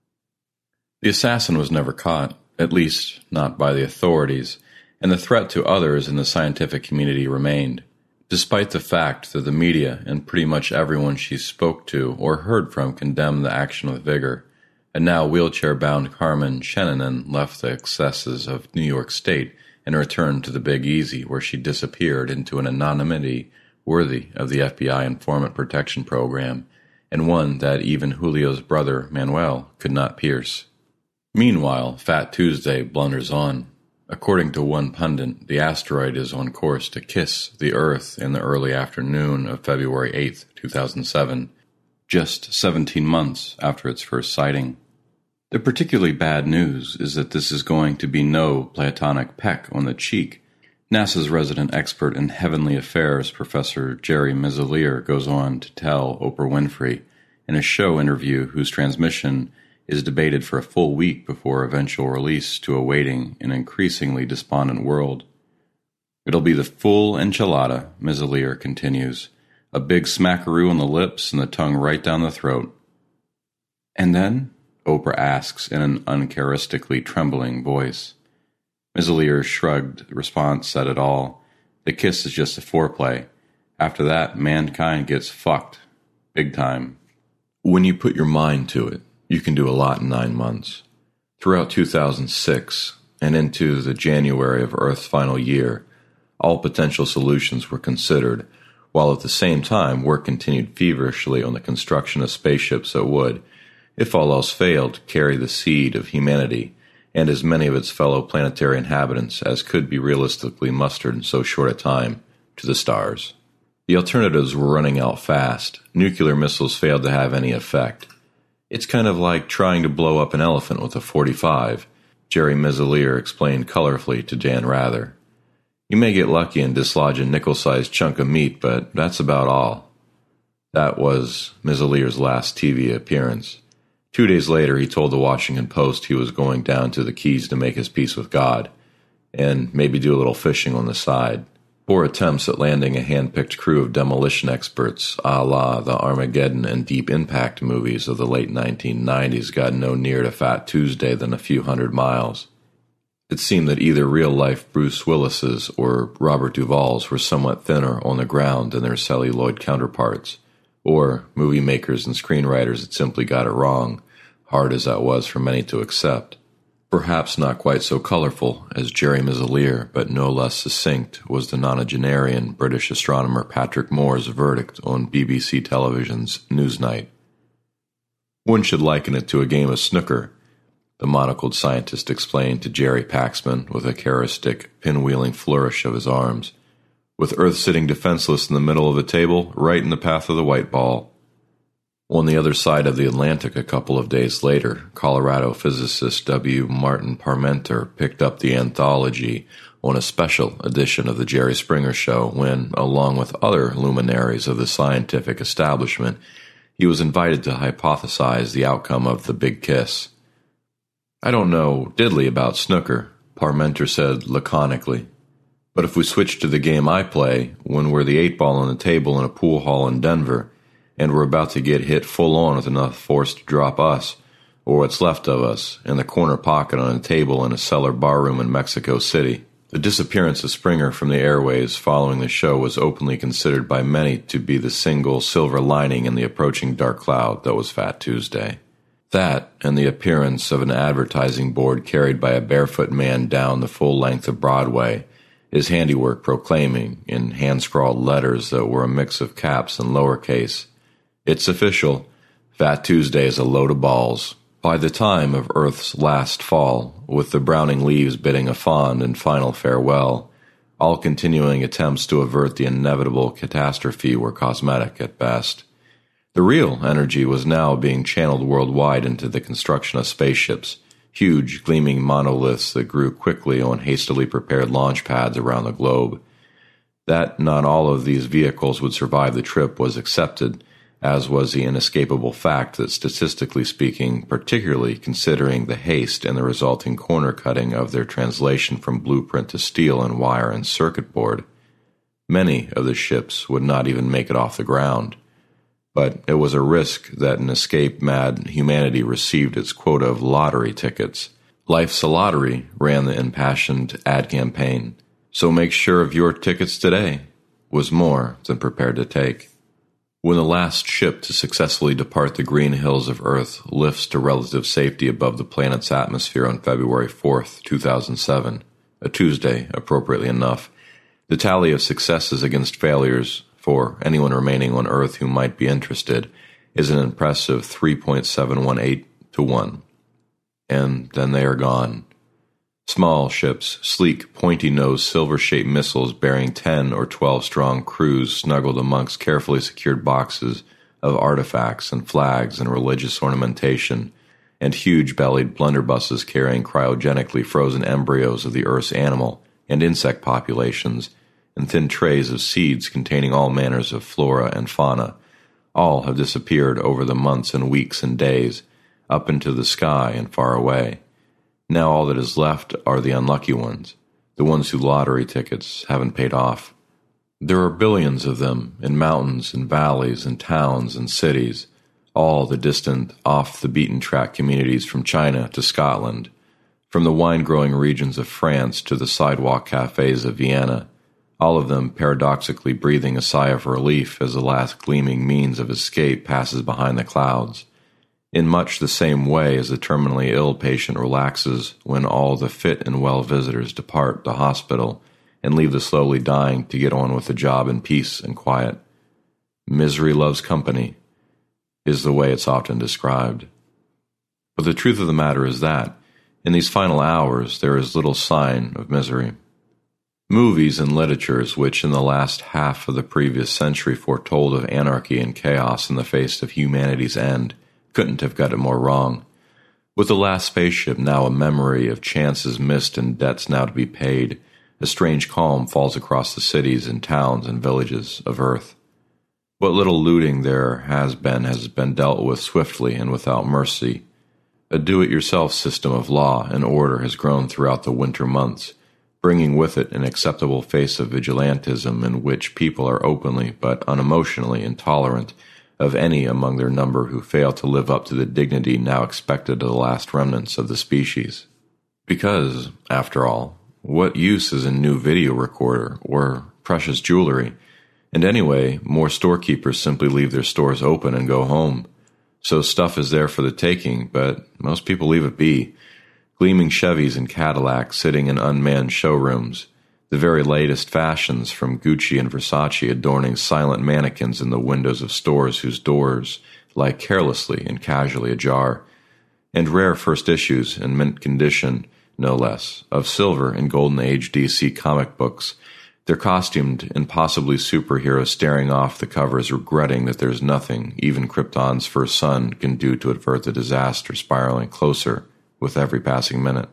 The assassin was never caught, at least not by the authorities, and the threat to others in the scientific community remained, despite the fact that the media and pretty much everyone she spoke to or heard from condemned the action with vigor, and now wheelchair-bound Carmen Shannon left the excesses of New York State and returned to the Big Easy, where she disappeared into an anonymity worthy of the F B I Informant Protection Program, and one that even Julio's brother Manuel could not pierce. Meanwhile, Fat Tuesday blunders on. According to one pundit, the asteroid is on course to kiss the Earth in the early afternoon of February eighth, two thousand seven. just seventeen months after its first sighting. The particularly bad news is that this is going to be no platonic peck on the cheek. NASA's resident expert in heavenly affairs, Professor Jerry Meslier, goes on to tell Oprah Winfrey in a show interview whose transmission is debated for a full week before eventual release to a waiting and increasingly despondent world. It'll be the full enchilada, Meslier continues, a big smackaroo on the lips and the tongue right down the throat. And then? Oprah asks in an uncharacteristically trembling voice. Meslier shrugged. The response said it all. The kiss is just a foreplay. After that, mankind gets fucked. Big time. When you put your mind to it, you can do a lot in nine months. Throughout two thousand six and into the January of Earth's final year, all potential solutions were considered, while at the same time work continued feverishly on the construction of spaceships that would, if all else failed, carry the seed of humanity and as many of its fellow planetary inhabitants as could be realistically mustered in so short a time to the stars. The alternatives were running out fast. Nuclear missiles failed to have any effect. It's kind of like trying to blow up an elephant with a forty-five, Jerry Meslier explained colorfully to Dan Rather. You may get lucky and dislodge a nickel-sized chunk of meat, but that's about all. That was Meslier's last T V appearance. Two days later, he told the Washington Post he was going down to the Keys to make his peace with God, and maybe do a little fishing on the side. Poor attempts at landing a hand-picked crew of demolition experts, a la the Armageddon and Deep Impact movies of the late nineteen nineties, got no nearer to Fat Tuesday than a few hundred miles. It seemed that either real-life Bruce Willis's or Robert Duvall's were somewhat thinner on the ground than their celluloid counterparts, or movie makers and screenwriters had simply got it wrong, hard as that was for many to accept. Perhaps not quite so colorful as Jerry Meslier, but no less succinct was the nonagenarian British astronomer Patrick Moore's verdict on B B C television's Newsnight. One should liken it to a game of snooker, the monocled scientist explained to Jerry Paxman with a characteristic pinwheeling flourish of his arms, with Earth sitting defenseless in the middle of the table, right in the path of the white ball. On the other side of the Atlantic a couple of days later, Colorado physicist W. Martin Parmenter picked up the anthology on a special edition of the Jerry Springer Show when, along with other luminaries of the scientific establishment, he was invited to hypothesize the outcome of the Big Kiss. I don't know diddly about snooker, Parmenter said laconically, but if we switch to the game I play, when we're the eight ball on the table in a pool hall in Denver, and we're about to get hit full on with enough force to drop us, or what's left of us, in the corner pocket on a table in a cellar barroom in Mexico City. The disappearance of Springer from the airwaves following the show was openly considered by many to be the single silver lining in the approaching dark cloud that was Fat Tuesday. That, and the appearance of an advertising board carried by a barefoot man down the full length of Broadway, his handiwork proclaiming, in hand-scrawled letters that were a mix of caps and lowercase, "It's official. Fat Tuesday is a load of balls." By the time of Earth's last fall, with the browning leaves bidding a fond and final farewell, all continuing attempts to avert the inevitable catastrophe were cosmetic at best. The real energy was now being channeled worldwide into the construction of spaceships, huge gleaming monoliths that grew quickly on hastily prepared launch pads around the globe. That not all of these vehicles would survive the trip was accepted, as was the inescapable fact that, statistically speaking, particularly considering the haste and the resulting corner-cutting of their translation from blueprint to steel and wire and circuit board, many of the ships would not even make it off the ground. But it was a risk that an escape-mad humanity received its quota of lottery tickets. Life's a lottery, ran the impassioned ad campaign. So make sure of your tickets today, was more than prepared to take. When the last ship to successfully depart the green hills of Earth lifts to relative safety above the planet's atmosphere on February fourth, two thousand seven, a Tuesday, appropriately enough, the tally of successes against failures, for anyone remaining on Earth who might be interested, is an impressive three point seven one eight to one. And then they are gone. Small ships, sleek, pointy-nosed, silver-shaped missiles bearing ten or twelve strong crews snuggled amongst carefully secured boxes of artifacts and flags and religious ornamentation, and huge-bellied blunderbusses carrying cryogenically frozen embryos of the Earth's animal and insect populations, and thin trays of seeds containing all manners of flora and fauna, all have disappeared over the months and weeks and days, up into the sky and far away. Now all that is left are the unlucky ones, the ones whose lottery tickets haven't paid off. There are billions of them in mountains and valleys and towns and cities, all the distant, off-the-beaten-track communities from China to Scotland, from the wine-growing regions of France to the sidewalk cafes of Vienna, all of them paradoxically breathing a sigh of relief as the last gleaming means of escape passes behind the clouds, in much the same way as the terminally ill patient relaxes when all the fit and well visitors depart the hospital and leave the slowly dying to get on with the job in peace and quiet. Misery loves company, is the way it's often described. But the truth of the matter is that, in these final hours, there is little sign of misery. Movies and literatures which in the last half of the previous century foretold of anarchy and chaos in the face of humanity's end couldn't have got it more wrong. With the last spaceship now a memory of chances missed and debts now to be paid, a strange calm falls across the cities and towns and villages of Earth. What little looting there has been has been dealt with swiftly and without mercy. A do-it-yourself system of law and order has grown throughout the winter months, bringing with it an acceptable face of vigilantism in which people are openly but unemotionally intolerant of any among their number who fail to live up to the dignity now expected of the last remnants of the species. Because, after all, what use is a new video recorder or precious jewelry? And anyway, more storekeepers simply leave their stores open and go home. So stuff is there for the taking, but most people leave it be. Gleaming Chevys and Cadillacs sitting in unmanned showrooms, the very latest fashions from Gucci and Versace adorning silent mannequins in the windows of stores whose doors lie carelessly and casually ajar, and rare first issues in mint condition, no less, of Silver and Golden Age D C comic books, their costumed and possibly superheroes staring off the covers regretting that there's nothing even Krypton's first son can do to avert the disaster spiraling closer with every passing minute.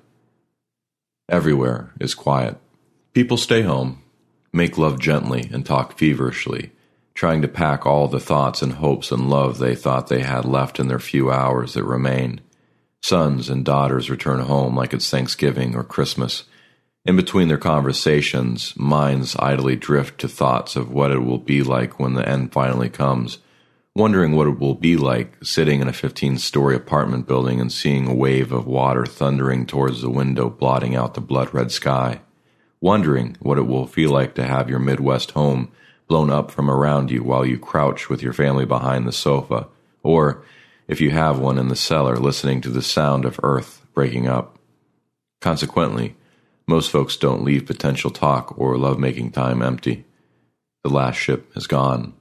Everywhere is quiet. People stay home, make love gently and talk feverishly, trying to pack all the thoughts and hopes and love they thought they had left in their few hours that remain. Sons and daughters return home like it's Thanksgiving or Christmas. In between their conversations, minds idly drift to thoughts of what it will be like when the end finally comes, wondering what it will be like sitting in a fifteen-story apartment building and seeing a wave of water thundering towards the window blotting out the blood-red sky, wondering what it will feel like to have your Midwest home blown up from around you while you crouch with your family behind the sofa, or, if you have one, in the cellar listening to the sound of earth breaking up. Consequently, most folks don't leave potential talk or love-making time empty. The last ship is gone.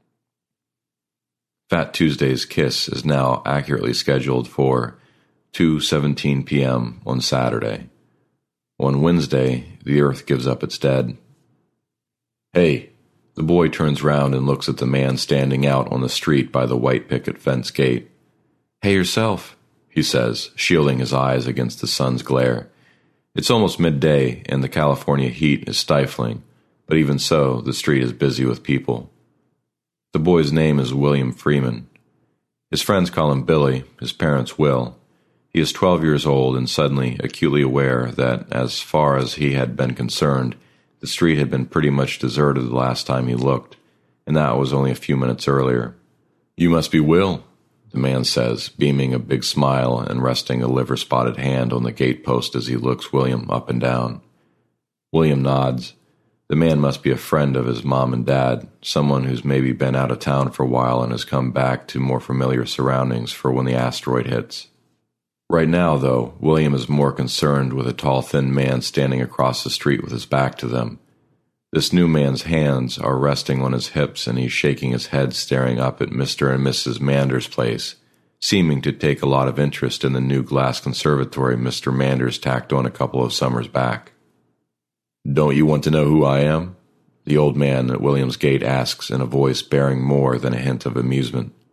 Fat Tuesday's kiss is now accurately scheduled for two seventeen p.m. on Saturday. On Wednesday, the earth gives up its dead. Hey, the boy turns round and looks at the man standing out on the street by the white picket fence gate. Hey yourself, he says, shielding his eyes against the sun's glare. It's almost midday, and the California heat is stifling, but even so, the street is busy with people. The boy's name is William Freeman. His friends call him Billy, his parents Will. He is twelve years old and suddenly acutely aware that, as far as he had been concerned, the street had been pretty much deserted the last time he looked, and that was only a few minutes earlier. You must be Will, the man says, beaming a big smile and resting a liver-spotted hand on the gate post as he looks William up and down. William nods. The man must be a friend of his mom and dad, someone who's maybe been out of town for a while and has come back to more familiar surroundings for when the asteroid hits. Right now, though, William is more concerned with a tall, thin man standing across the street with his back to them. This new man's hands are resting on his hips, and he's shaking his head staring up at Mister and Missus Manders' place, seeming to take a lot of interest in the new glass conservatory Mister Manders tacked on a couple of summers back. Don't you want to know who I am? The old man at William's gate asks in a voice bearing more than a hint of amusement.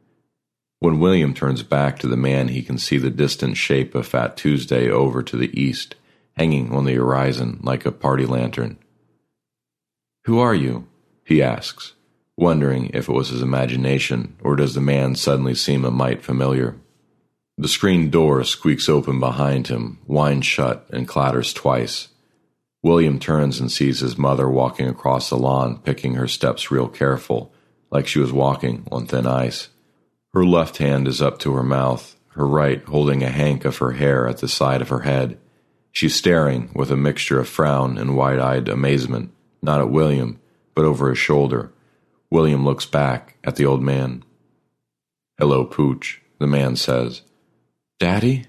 When William turns back to the man, he can see the distant shape of Fat Tuesday over to the east, hanging on the horizon like a party lantern. "Who are you?" he asks, wondering if it was his imagination, or does the man suddenly seem a mite familiar. The screen door squeaks open behind him, winds shut, and clatters twice. William turns and sees his mother walking across the lawn, picking her steps real careful, like she was walking on thin ice. Her left hand is up to her mouth, her right holding a hank of her hair at the side of her head. She's staring with a mixture of frown and wide-eyed amazement, not at William, but over his shoulder. William looks back at the old man. "Hello, Pooch," the man says. "Daddy?"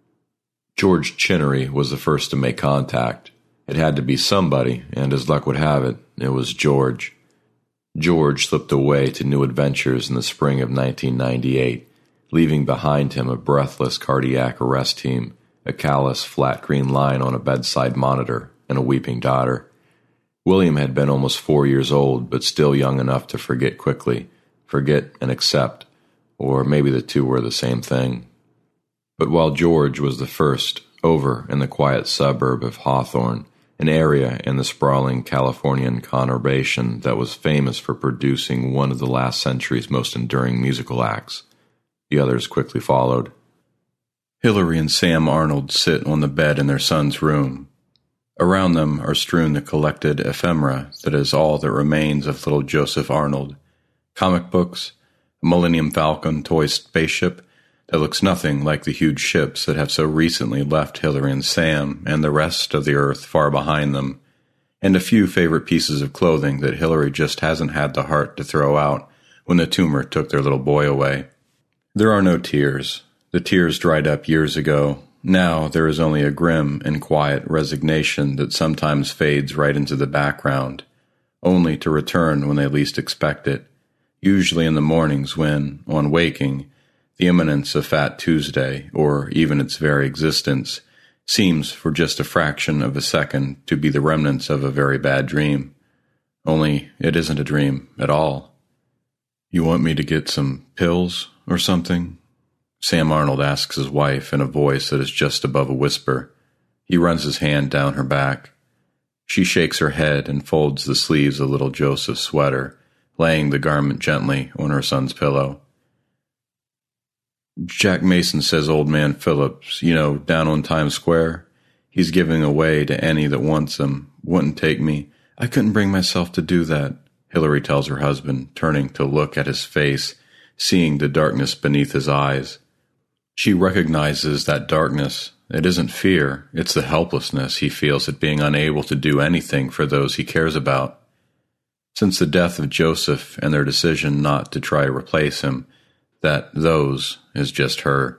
George Chinnery was the first to make contact. It had to be somebody, and as luck would have it, it was George. George slipped away to new adventures in the spring of nineteen ninety-eight, leaving behind him a breathless cardiac arrest team, a callous, flat green line on a bedside monitor, and a weeping daughter. William had been almost four years old, but still young enough to forget quickly, forget and accept, or maybe the two were the same thing. But while George was the first, over in the quiet suburb of Hawthorne, an area in the sprawling Californian conurbation that was famous for producing one of the last century's most enduring musical acts, the others quickly followed. Hillary and Sam Arnold sit on the bed in their son's room. Around them are strewn the collected ephemera that is all that remains of little Joseph Arnold. Comic books, a Millennium Falcon toy spaceship that looks nothing like the huge ships that have so recently left Hillary and Sam and the rest of the earth far behind them, and a few favorite pieces of clothing that Hillary just hasn't had the heart to throw out when the tumor took their little boy away. There are no tears. The tears dried up years ago. Now there is only a grim and quiet resignation that sometimes fades right into the background, only to return when they least expect it, usually in the mornings when, on waking, the imminence of Fat Tuesday, or even its very existence, seems for just a fraction of a second to be the remnants of a very bad dream. Only it isn't a dream at all. "You want me to get some pills or something?" Sam Arnold asks his wife in a voice that is just above a whisper. He runs his hand down her back. She shakes her head and folds the sleeves of little Joseph's sweater, laying the garment gently on her son's pillow. "Jack Mason says old man Phillips, you know, down on Times Square, he's giving away to any that wants them. Wouldn't take me. I couldn't bring myself to do that," Hillary tells her husband, turning to look at his face, seeing the darkness beneath his eyes. She recognizes that darkness. It isn't fear, it's the helplessness he feels at being unable to do anything for those he cares about. Since the death of Joseph and their decision not to try to replace him, that those is just her.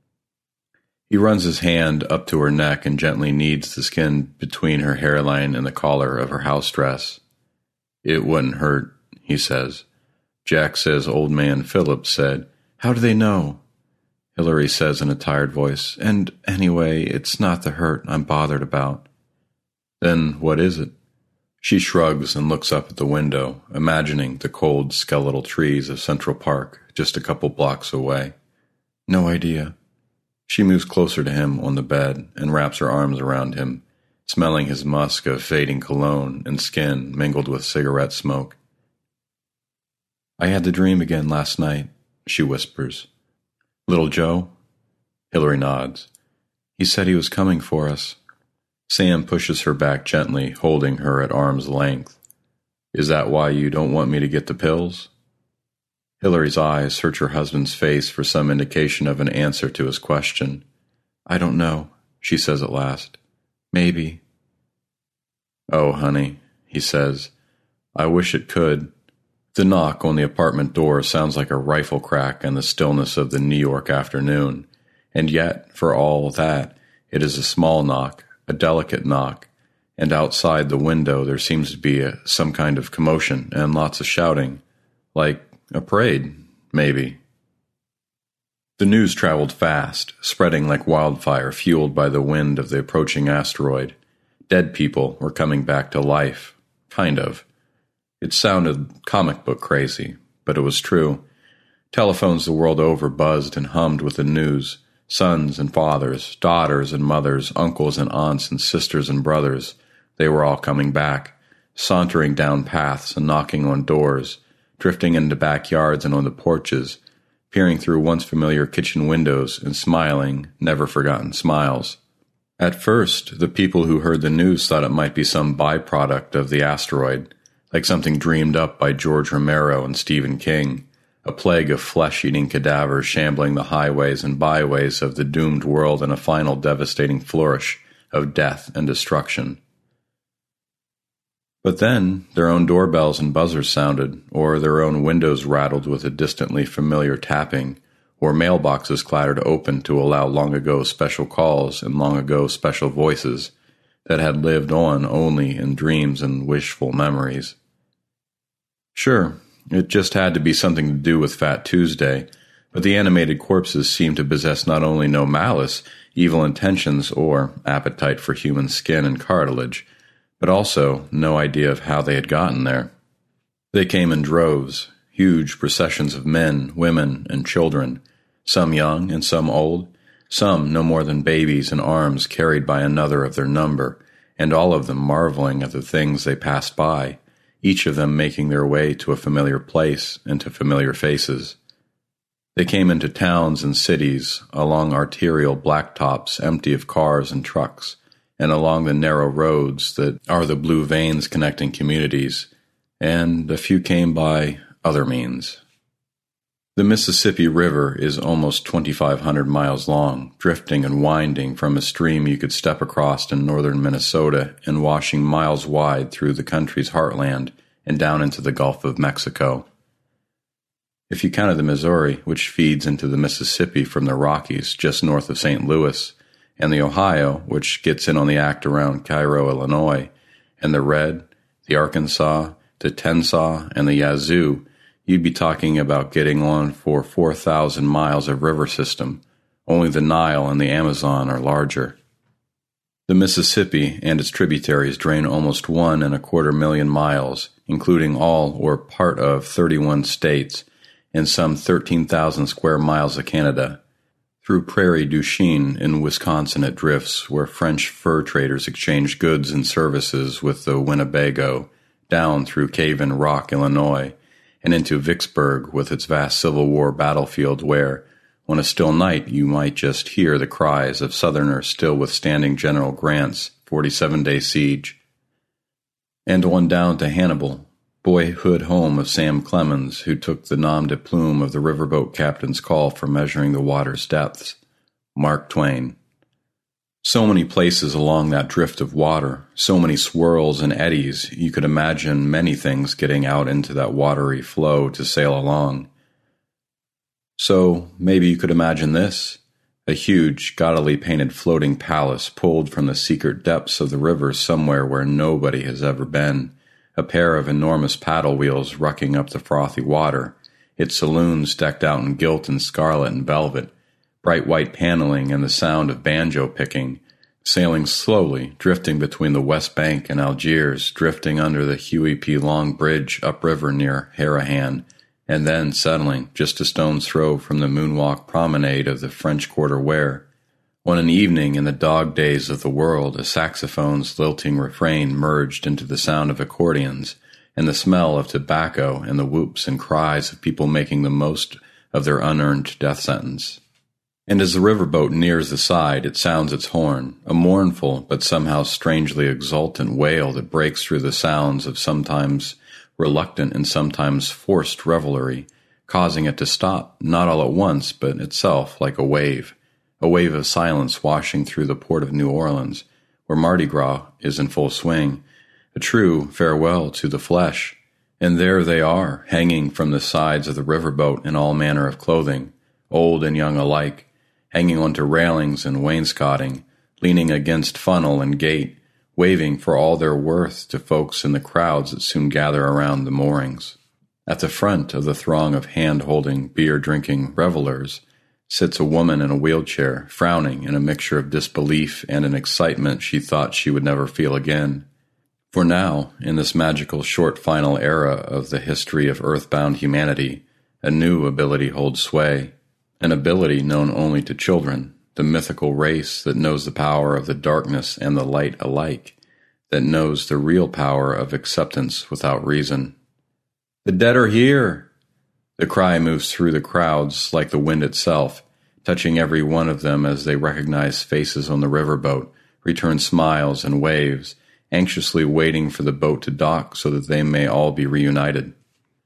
He runs his hand up to her neck and gently kneads the skin between her hairline and the collar of her house dress. "It wouldn't hurt," he says. "Jack says old man Phillips said." "How do they know?" Hillary says in a tired voice, "And anyway, it's not the hurt I'm bothered about." "Then what is it?" She shrugs and looks up at the window, imagining the cold, skeletal trees of Central Park just a couple blocks away. "No idea." She moves closer to him on the bed and wraps her arms around him, smelling his musk of fading cologne and skin mingled with cigarette smoke. "I had the dream again last night," she whispers. "Little Joe?" Hillary nods. "He said he was coming for us." Sam pushes her back gently, holding her at arm's length. "Is that why you don't want me to get the pills?" Hillary's eyes search her husband's face for some indication of an answer to his question. "I don't know," she says at last. "Maybe." "Oh, honey," he says, "I wish it could." The knock on the apartment door sounds like a rifle crack in the stillness of the New York afternoon, and yet, for all that, it is a small knock, a delicate knock, and outside the window there seems to be a, some kind of commotion and lots of shouting, like a parade, maybe. The news traveled fast, spreading like wildfire fueled by the wind of the approaching asteroid. Dead people were coming back to life, kind of. It sounded comic book crazy, but it was true. Telephones the world over buzzed and hummed with the news. Sons and fathers, daughters and mothers, uncles and aunts and sisters and brothers, they were all coming back, sauntering down paths and knocking on doors, drifting into backyards and on the porches, peering through once familiar kitchen windows and smiling, never-forgotten smiles. At first, the people who heard the news thought it might be some byproduct of the asteroid, like something dreamed up by George Romero and Stephen King, a plague of flesh-eating cadavers shambling the highways and byways of the doomed world in a final devastating flourish of death and destruction. But then their own doorbells and buzzers sounded, or their own windows rattled with a distantly familiar tapping, or mailboxes clattered open to allow long-ago special calls and long-ago special voices that had lived on only in dreams and wishful memories. Sure, it just had to be something to do with Fat Tuesday, but the animated corpses seemed to possess not only no malice, evil intentions, or appetite for human skin and cartilage, but also no idea of how they had gotten there. They came in droves, huge processions of men, women, and children, some young and some old, some no more than babies in arms carried by another of their number, and all of them marveling at the things they passed by, each of them making their way to a familiar place and to familiar faces. They came into towns and cities, along arterial blacktops empty of cars and trucks, and along the narrow roads that are the blue veins connecting communities, and a few came by other means. The Mississippi River is almost twenty-five hundred miles long, drifting and winding from a stream you could step across in northern Minnesota and washing miles wide through the country's heartland and down into the Gulf of Mexico. If you counted the Missouri, which feeds into the Mississippi from the Rockies just north of Saint Louis, and the Ohio, which gets in on the act around Cairo, Illinois, and the Red, the Arkansas, the Tensaw, and the Yazoo, you'd be talking about getting on for four thousand miles of river system. Only the Nile and the Amazon are larger. The Mississippi and its tributaries drain almost one and a quarter million miles, including all or part of thirty-one states, and some thirteen thousand square miles of Canada. Through Prairie du Chien in Wisconsin it drifts, where French fur traders exchange goods and services with the Winnebago, down through Cave-in Rock, Illinois, and into Vicksburg with its vast Civil War battlefield where, on a still night, you might just hear the cries of Southerners still withstanding General Grant's forty-seven day siege. And on down to Hannibal, boyhood home of Sam Clemens, who took the nom de plume of the riverboat captain's call for measuring the water's depths, Mark Twain. So many places along that drift of water, so many swirls and eddies, you could imagine many things getting out into that watery flow to sail along. So maybe you could imagine this, a huge, gaudily painted floating palace pulled from the secret depths of the river somewhere where nobody has ever been, a pair of enormous paddle wheels rucking up the frothy water, its saloons decked out in gilt and scarlet and velvet, bright white paneling and the sound of banjo picking, sailing slowly, drifting between the West Bank and Algiers, drifting under the Huey P. Long Bridge upriver near Harahan, and then settling just a stone's throw from the moonwalk promenade of the French Quarter where, on an evening in the dog days of the world, a saxophone's lilting refrain merged into the sound of accordions, and the smell of tobacco and the whoops and cries of people making the most of their unearned death sentence. And as the riverboat nears the side, it sounds its horn, a mournful but somehow strangely exultant wail that breaks through the sounds of sometimes reluctant and sometimes forced revelry, causing it to stop, not all at once, but itself like a wave, a wave of silence washing through the port of New Orleans, where Mardi Gras is in full swing, a true farewell to the flesh. And there they are, hanging from the sides of the riverboat in all manner of clothing, old and young alike, hanging onto railings and wainscoting, leaning against funnel and gate, waving for all their worth to folks in the crowds that soon gather around the moorings. At the front of the throng of hand-holding, beer-drinking revelers sits a woman in a wheelchair, frowning in a mixture of disbelief and an excitement she thought she would never feel again. For now, in this magical short final era of the history of earthbound humanity, a new ability holds sway, an ability known only to children, the mythical race that knows the power of the darkness and the light alike, that knows the real power of acceptance without reason. "The dead are here!" The cry moves through the crowds like the wind itself, touching every one of them as they recognize faces on the riverboat, return smiles and waves, anxiously waiting for the boat to dock so that they may all be reunited.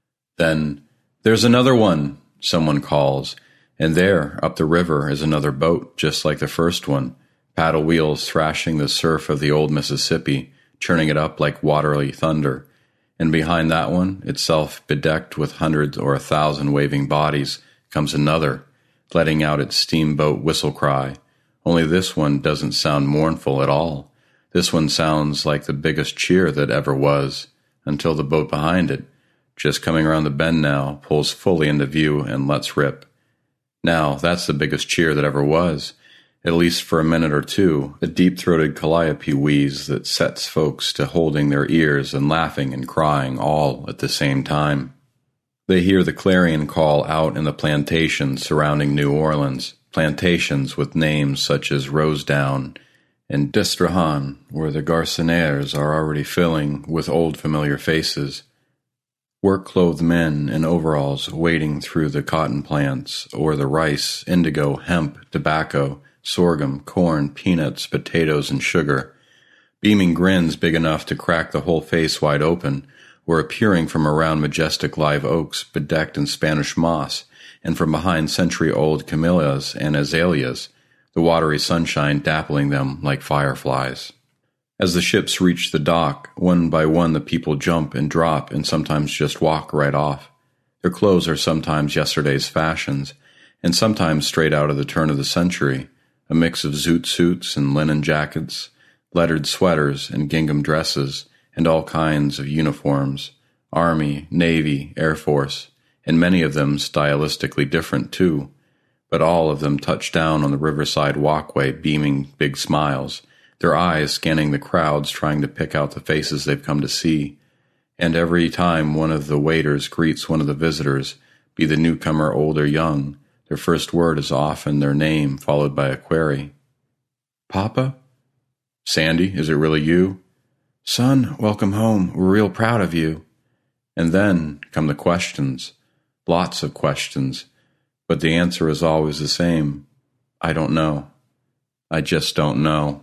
Then, "There's another one," someone calls, and there, up the river, is another boat, just like the first one, paddle wheels thrashing the surf of the old Mississippi, churning it up like watery thunder. And behind that one, itself bedecked with hundreds or a thousand waving bodies, comes another, letting out its steamboat whistle cry. Only this one doesn't sound mournful at all. This one sounds like the biggest cheer that ever was, until the boat behind it, just coming around the bend now, pulls fully into view and lets rip. Now, that's the biggest cheer that ever was, at least for a minute or two, a deep-throated calliope wheeze that sets folks to holding their ears and laughing and crying all at the same time. They hear the clarion call out in the plantations surrounding New Orleans, plantations with names such as Rosedown and Destrehan, where the garçonnières are already filling with old familiar faces. Work-clothed men in overalls wading through the cotton plants, or the rice, indigo, hemp, tobacco, sorghum, corn, peanuts, potatoes, and sugar. Beaming grins big enough to crack the whole face wide open were appearing from around majestic live oaks bedecked in Spanish moss, and from behind century-old camellias and azaleas, the watery sunshine dappling them like fireflies. As the ships reach the dock, one by one the people jump and drop and sometimes just walk right off. Their clothes are sometimes yesterday's fashions, and sometimes straight out of the turn of the century, a mix of zoot suits and linen jackets, lettered sweaters and gingham dresses, and all kinds of uniforms, Army, Navy, Air Force, and many of them stylistically different too, but all of them touch down on the riverside walkway beaming big smiles, their eyes scanning the crowds trying to pick out the faces they've come to see, and every time one of the waiters greets one of the visitors, be the newcomer old or young, their first word is often their name, followed by a query. "Papa?" "Sandy, is it really you?" "Son, welcome home. We're real proud of you." And then come the questions. Lots of questions. But the answer is always the same. I don't know. I just don't know.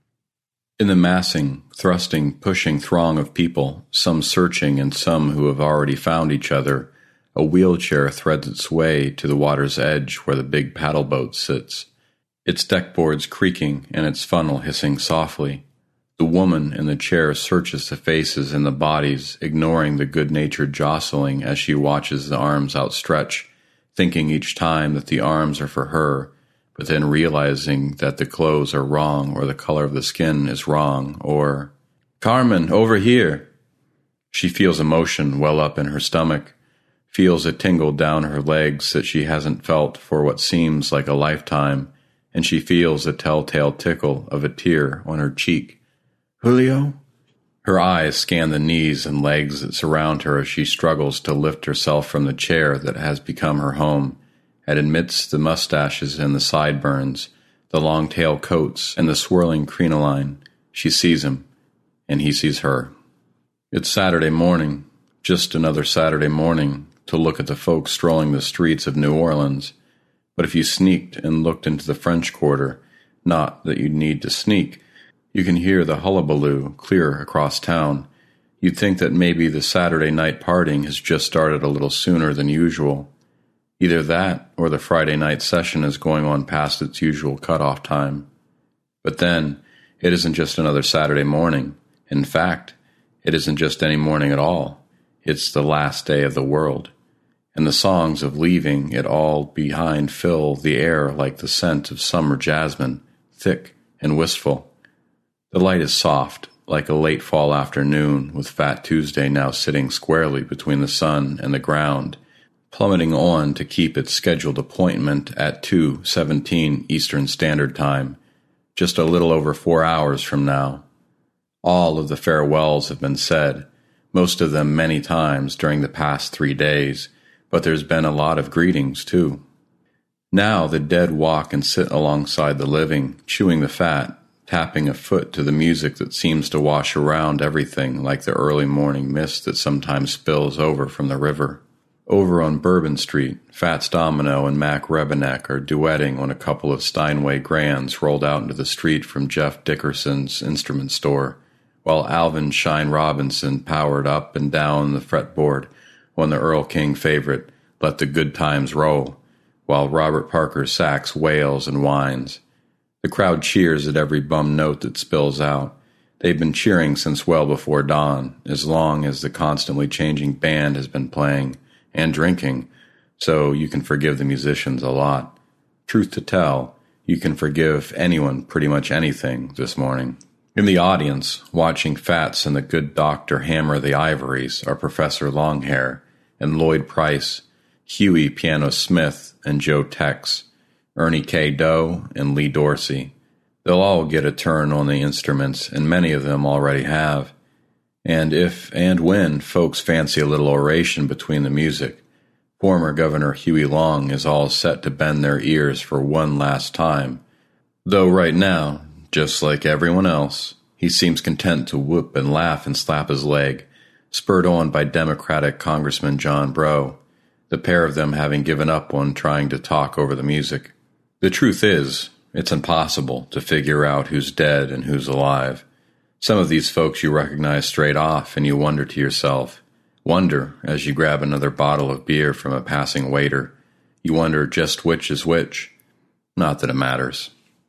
In the massing, thrusting, pushing throng of people, some searching and some who have already found each other, a wheelchair threads its way to the water's edge where the big paddle boat sits, its deckboards creaking and its funnel hissing softly. The woman in the chair searches the faces and the bodies, ignoring the good-natured jostling as she watches the arms outstretch, thinking each time that the arms are for her, but then realizing that the clothes are wrong or the color of the skin is wrong, or, "Carmen, over here!" She feels emotion well up in her stomach, feels a tingle down her legs that she hasn't felt for what seems like a lifetime, and she feels a telltale tickle of a tear on her cheek. "Julio?" Her eyes scan the knees and legs that surround her as she struggles to lift herself from the chair that has become her home, and amidst the mustaches and the sideburns, the long-tail coats and the swirling crinoline, she sees him, and he sees her. It's Saturday morning, just another Saturday morning, to look at the folks strolling the streets of New Orleans. But if you sneaked and looked into the French Quarter, not that you'd need to sneak, you can hear the hullabaloo clear across town. You'd think that maybe the Saturday night partying has just started a little sooner than usual. Either that or the Friday night session is going on past its usual cutoff time. But then, it isn't just another Saturday morning. In fact, it isn't just any morning at all. It's the last day of the world. And the songs of leaving it all behind fill the air like the scent of summer jasmine, thick and wistful. The light is soft, like a late fall afternoon, with Fat Tuesday now sitting squarely between the sun and the ground, plummeting on to keep its scheduled appointment at two seventeen Eastern Standard Time, just a little over four hours from now. All of the farewells have been said, most of them many times during the past three days, But there's been a lot of greetings, too. Now the dead walk and sit alongside the living, chewing the fat, tapping a foot to the music that seems to wash around everything like the early morning mist that sometimes spills over from the river. Over on Bourbon Street, Fats Domino and Mac Rebenek are duetting when a couple of Steinway Grands rolled out into the street from Jeff Dickerson's instrument store, while Alvin Shine Robinson powered up and down the fretboard when the Earl King favorite Let the Good Times Roll, while Robert Parker sax wails and whines. The crowd cheers at every bum note that spills out. They've been cheering since well before dawn, as long as the constantly changing band has been playing, and drinking, so you can forgive the musicians a lot. Truth to tell, you can forgive anyone pretty much anything this morning. In the audience, watching Fats and the good doctor hammer the ivories, are Professor Longhair and Lloyd Price, Huey Piano Smith and Joe Tex, Ernie K. Doe and Lee Dorsey. They'll all get a turn on the instruments, and many of them already have. And if and when folks fancy a little oration between the music, former Governor Huey Long is all set to bend their ears for one last time, though right now, just like everyone else, he seems content to whoop and laugh and slap his leg, spurred on by Democratic Congressman John Breaux, the pair of them having given up on trying to talk over the music. The truth is, it's impossible to figure out who's dead and who's alive. Some of these folks you recognize straight off, and you wonder to yourself. Wonder as you grab another bottle of beer from a passing waiter. You wonder just which is which. Not that it matters.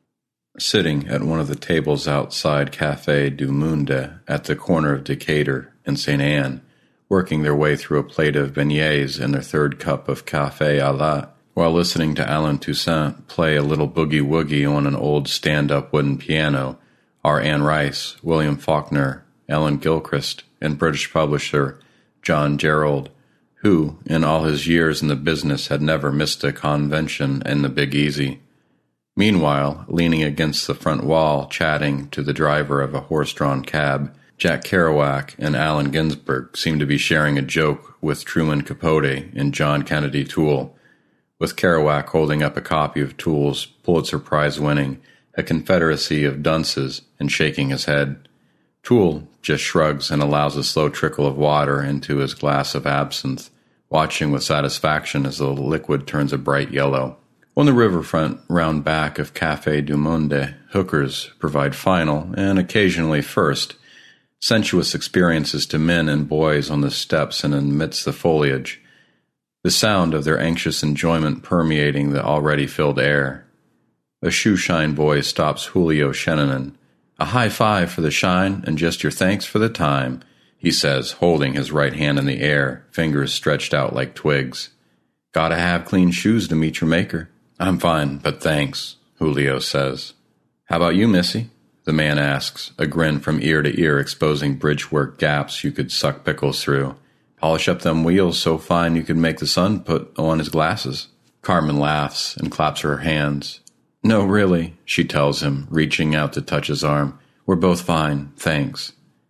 Sitting at one of the tables outside Café du Monde at the corner of Decatur and Saint Anne, working their way through a plate of beignets and their third cup of café à la, while listening to Alan Toussaint play a little boogie-woogie on an old stand-up wooden piano, are Anne Rice, William Faulkner, Ellen Gilchrist, and British publisher John Gerald, who, in all his years in the business, had never missed a convention in the Big Easy. Meanwhile, leaning against the front wall, chatting to the driver of a horse-drawn cab, Jack Kerouac and Allen Ginsberg seemed to be sharing a joke with Truman Capote and John Kennedy Toole, with Kerouac holding up a copy of Toole's Pulitzer Prize-winning A Confederacy of Dunces and shaking his head. Toole just shrugs and allows a slow trickle of water into his glass of absinthe, watching with satisfaction as the liquid turns a bright yellow. On the riverfront round back of Café du Monde, hookers provide final, and occasionally first, sensuous experiences to men and boys on the steps and amidst the foliage, the sound of their anxious enjoyment permeating the already filled air. A shoeshine boy stops Julio Shenanen. "A high five for the shine, and just your thanks for the time," he says, holding his right hand in the air, fingers stretched out like twigs. "Gotta have clean shoes to meet your maker." "I'm fine, but thanks," Julio says. "How about you, Missy?" the man asks, a grin from ear to ear exposing bridgework gaps you could suck pickles through. "Polish up them wheels so fine you could make the sun put on his glasses." Carmen laughs and claps her hands. "No, really," she tells him, reaching out to touch his arm. "We're both fine, thanks."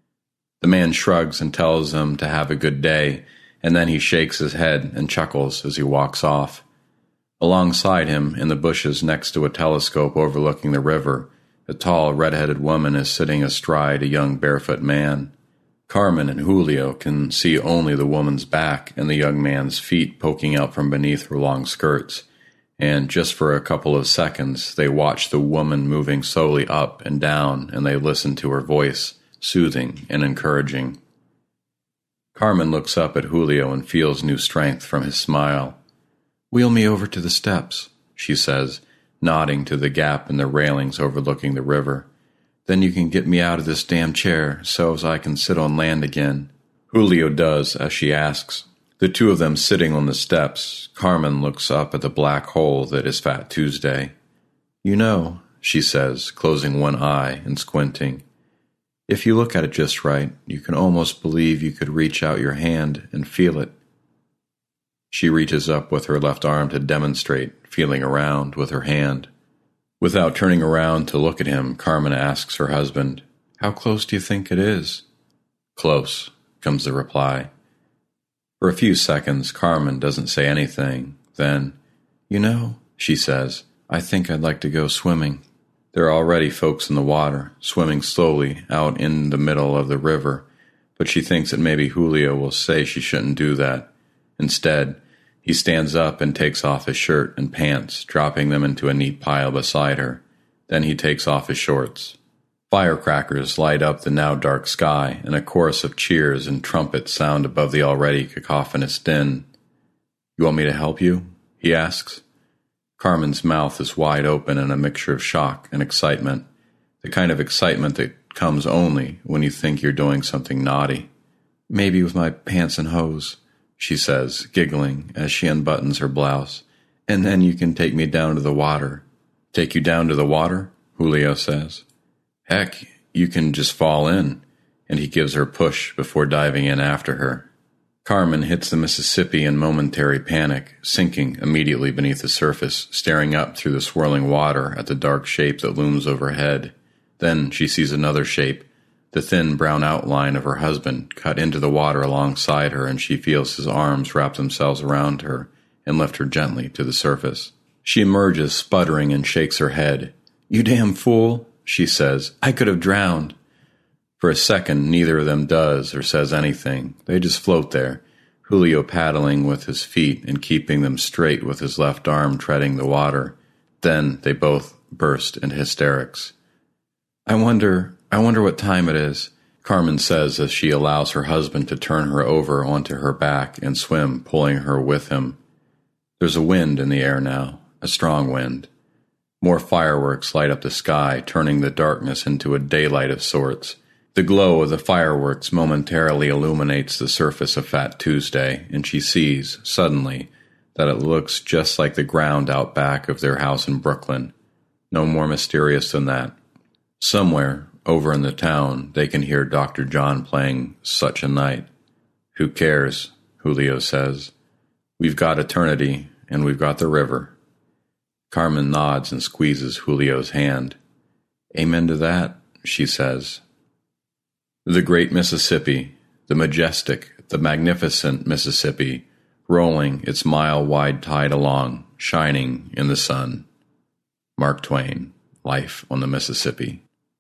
The man shrugs and tells him to have a good day, and then he shakes his head and chuckles as he walks off. Alongside him, in the bushes next to a telescope overlooking the river, a tall, red-headed woman is sitting astride a young barefoot man. Carmen and Julio can see only the woman's back and the young man's feet poking out from beneath her long skirts, and just for a couple of seconds they watch the woman moving slowly up and down, and they listen to her voice, soothing and encouraging. Carmen looks up at Julio and feels new strength from his smile. "Wheel me over to the steps," she says, nodding to the gap in the railings overlooking the river. "Then you can get me out of this damn chair so as I can sit on land again." Julio does as she asks. The two of them sitting on the steps, Carmen looks up at the black hole that is Fat Tuesday. "You know," she says, closing one eye and squinting, "if you look at it just right, you can almost believe you could reach out your hand and feel it." She reaches up with her left arm to demonstrate, feeling around with her hand. Without turning around to look at him, Carmen asks her husband, "How close do you think it is?" "Close," comes the reply. For a few seconds, Carmen doesn't say anything. Then, "You know," she says, "I think I'd like to go swimming." There are already folks in the water, swimming slowly out in the middle of the river, but she thinks that maybe Julio will say she shouldn't do that. Instead, he stands up and takes off his shirt and pants, dropping them into a neat pile beside her. Then he takes off his shorts. Firecrackers light up the now dark sky, and a chorus of cheers and trumpets sound above the already cacophonous din. "You want me to help you?" he asks. Carmen's mouth is wide open in a mixture of shock and excitement, the kind of excitement that comes only when you think you're doing something naughty. "Maybe with my pants and hose," she says, giggling as she unbuttons her blouse. "And then you can take me down to the water." "Take you down to the water?" Julio says. "Heck, you can just fall in," and he gives her a push before diving in after her. Carmen hits the Mississippi in momentary panic, sinking immediately beneath the surface, staring up through the swirling water at the dark shape that looms overhead. Then she sees another shape, the thin brown outline of her husband, cut into the water alongside her, and she feels his arms wrap themselves around her and lift her gently to the surface. She emerges, sputtering, and shakes her head. "You damn fool," she says. "I could have drowned." For a second, neither of them does or says anything. They just float there, Julio paddling with his feet and keeping them straight with his left arm treading the water. Then they both burst into hysterics. I wonder, I wonder what time it is," Carmen says as she allows her husband to turn her over onto her back and swim, pulling her with him. There's a wind in the air now, a strong wind. More fireworks light up the sky, turning the darkness into a daylight of sorts. The glow of the fireworks momentarily illuminates the surface of Fat Tuesday, and she sees, suddenly, that it looks just like the ground out back of their house in Brooklyn. No more mysterious than that. Somewhere, over in the town, they can hear Doctor John playing Such a Night. "Who cares?" Julio says. "We've got eternity, and we've got the river." Carmen nods and squeezes Julio's hand. "Amen to that," she says. The great Mississippi, the majestic, the magnificent Mississippi, rolling its mile-wide tide along, shining in the sun. Mark Twain, Life on the Mississippi.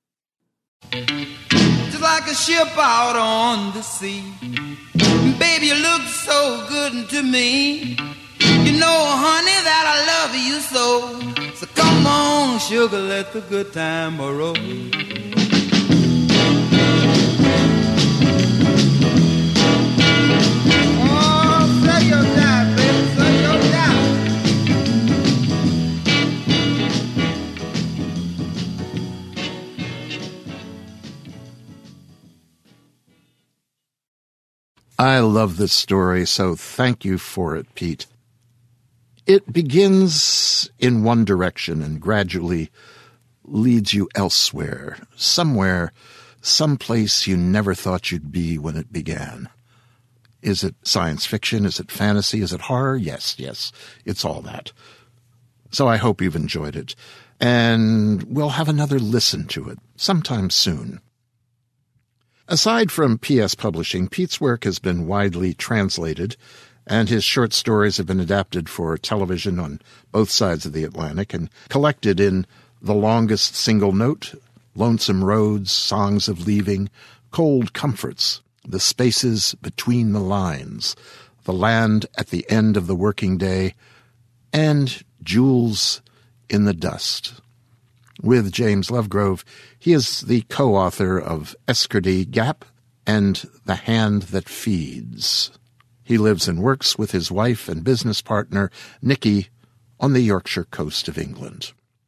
Just like a ship out on the sea, baby, you look so good to me. You know, honey, that I love you so. So come on, sugar, let the good time roll. I love this story, so thank you for it, Pete. It begins in one direction and gradually leads you elsewhere, somewhere, someplace you never thought you'd be when it began. Is it science fiction? Is it fantasy? Is it horror? Yes, yes, it's all that. So I hope you've enjoyed it, and we'll have another listen to it sometime soon. Aside from P S Publishing, Pete's work has been widely translated, and his short stories have been adapted for television on both sides of the Atlantic and collected in The Longest Single Note, Lonesome Roads, Songs of Leaving, Cold Comforts, The Spaces Between the Lines, The Land at the End of the Working Day, and Jewels in the Dust. With James Lovegrove, he is the co-author of Escardy Gap and The Hand That Feeds. He lives and works with his wife and business partner, Nikki, on the Yorkshire coast of England.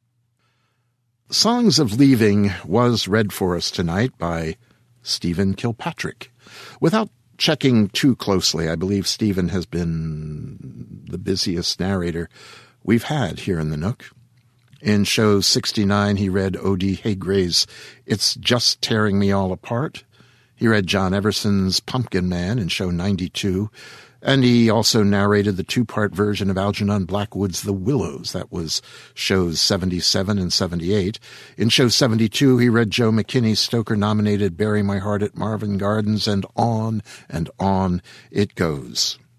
Songs of Leaving was read for us tonight by Stephen Kilpatrick. Without checking too closely, I believe Stephen has been the busiest narrator we've had here in the Nook. In show sixty-nine, he read O D Haygray's It's Just Tearing Me All Apart. He read John Everson's Pumpkin Man in show ninety-two, and he also narrated the two-part version of Algernon Blackwood's The Willows. That was shows seventy-seven and seventy-eight. In show seventy-two, he read Joe McKinney's Stoker-nominated Bury My Heart at Marvin Gardens, and on and on it goes.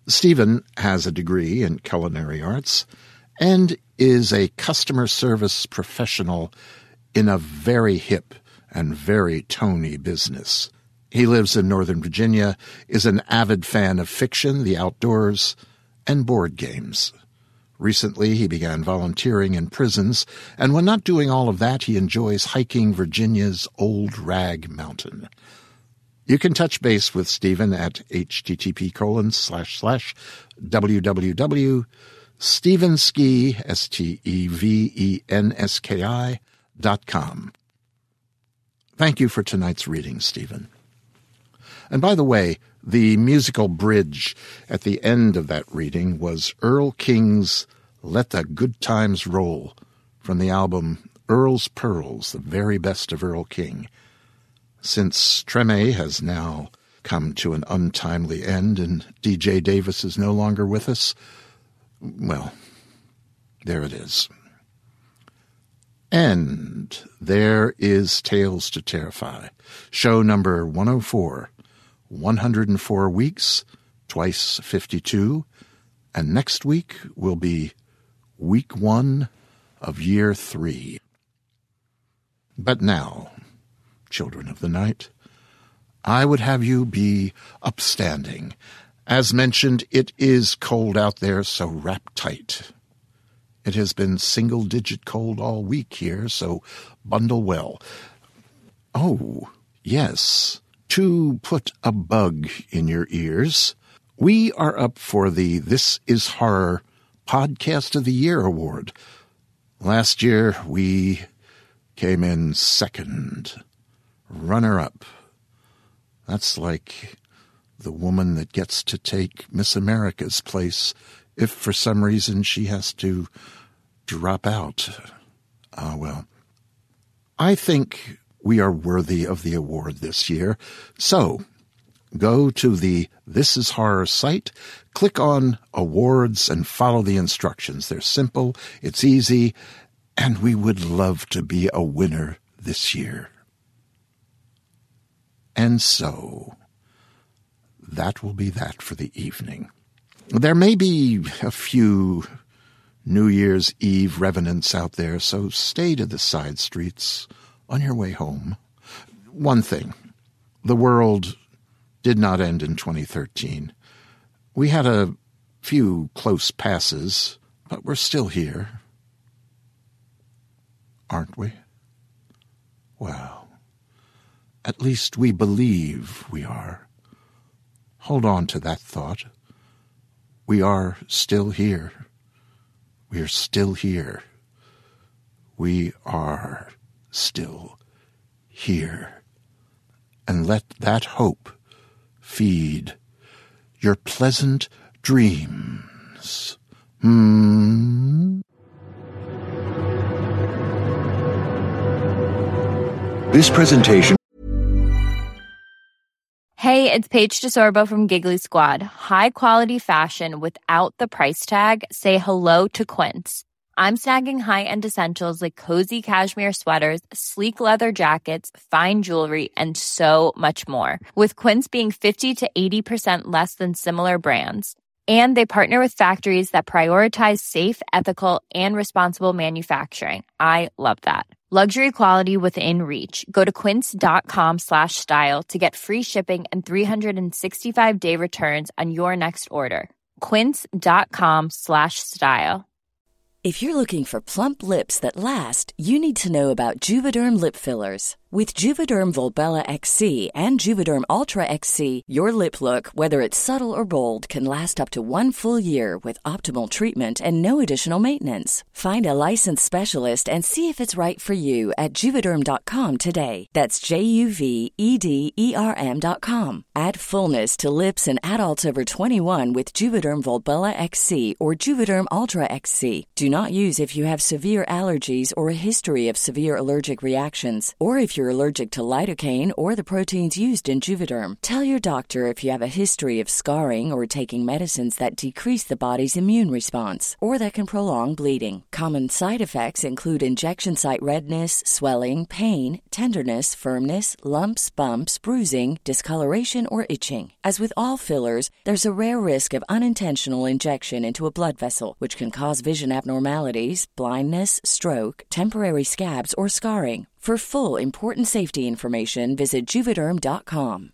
Stephen has a degree in culinary arts and is a customer service professional in a very hip and very Tony business. He lives in Northern Virginia, is an avid fan of fiction, the outdoors, and board games. Recently, he began volunteering in prisons, and when not doing all of that, he enjoys hiking Virginia's Old Rag Mountain. You can touch base with Stephen at http colon slash slash www. Stevenski, S T E V E N S K I, dot com. Thank you for tonight's reading, Stephen. And by the way, the musical bridge at the end of that reading was Earl King's Let the Good Times Roll from the album Earl's Pearls, the very best of Earl King. Since Treme has now come to an untimely end and D J Davis is no longer with us, well, there it is. And there is Tales to Terrify, show number one oh four, one hundred four weeks, twice fifty-two, and next week will be week one of year three. But now, children of the night, I would have you be upstanding. As mentioned, it is cold out there, so wrap tight. It has been single-digit cold all week here, so bundle well. Oh, yes, to put a bug in your ears, we are up for the This Is Horror Podcast of the Year award. Last year, we came in second, runner-up. That's like the woman that gets to take Miss America's place if for some reason she has to drop out. Ah, well. I think we are worthy of the award this year. So, go to the This Is Horror site, click on awards, and follow the instructions. They're simple, it's easy, and we would love to be a winner this year. And so, that will be that for the evening. There may be a few New Year's Eve revenants out there, so stay to the side streets on your way home. One thing, the world did not end in twenty thirteen. We had a few close passes, but we're still here. Aren't we? Well, at least we believe we are. Hold on to that thought. We are still here. We are still here. We are still here. And let that hope feed your pleasant dreams. Hmm. This presentation. Hey, it's Paige DeSorbo from Giggly Squad. High quality fashion without the price tag. Say hello to Quince. I'm snagging high-end essentials like cozy cashmere sweaters, sleek leather jackets, fine jewelry, and so much more. With Quince being fifty to eighty percent less than similar brands. And they partner with factories that prioritize safe, ethical, and responsible manufacturing. I love that. Luxury quality within reach. Go to quince.com slash style to get free shipping and three sixty-five day returns on your next order. Quince.com slash style. If you're looking for plump lips that last, you need to know about Juvederm lip fillers. With Juvederm Volbella X C and Juvederm Ultra X C, your lip look, whether it's subtle or bold, can last up to one full year with optimal treatment and no additional maintenance. Find a licensed specialist and see if it's right for you at Juvederm dot com today. That's J U V E D E R M dot com. Add fullness to lips in adults over twenty-one with Juvederm Volbella X C or Juvederm Ultra X C. Do not use if you have severe allergies or a history of severe allergic reactions, or if you're you're allergic to lidocaine or the proteins used in Juvederm. Tell your doctor if you have a history of scarring or taking medicines that decrease the body's immune response or that can prolong bleeding. Common side effects include injection site redness, swelling, pain, tenderness, firmness, lumps, bumps, bruising, discoloration, or itching. As with all fillers, there's a rare risk of unintentional injection into a blood vessel, which can cause vision abnormalities, blindness, stroke, temporary scabs, or scarring. For full, important safety information, visit Juvederm dot com.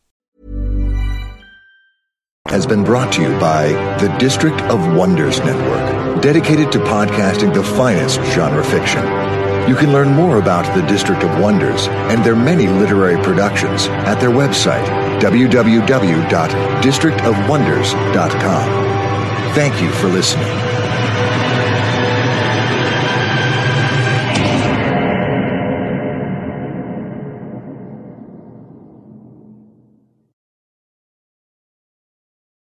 Has been brought to you by the District of Wonders Network, dedicated to podcasting the finest genre fiction. You can learn more about the District of Wonders and their many literary productions at their website, w w w dot district of wonders dot com. Thank you for listening.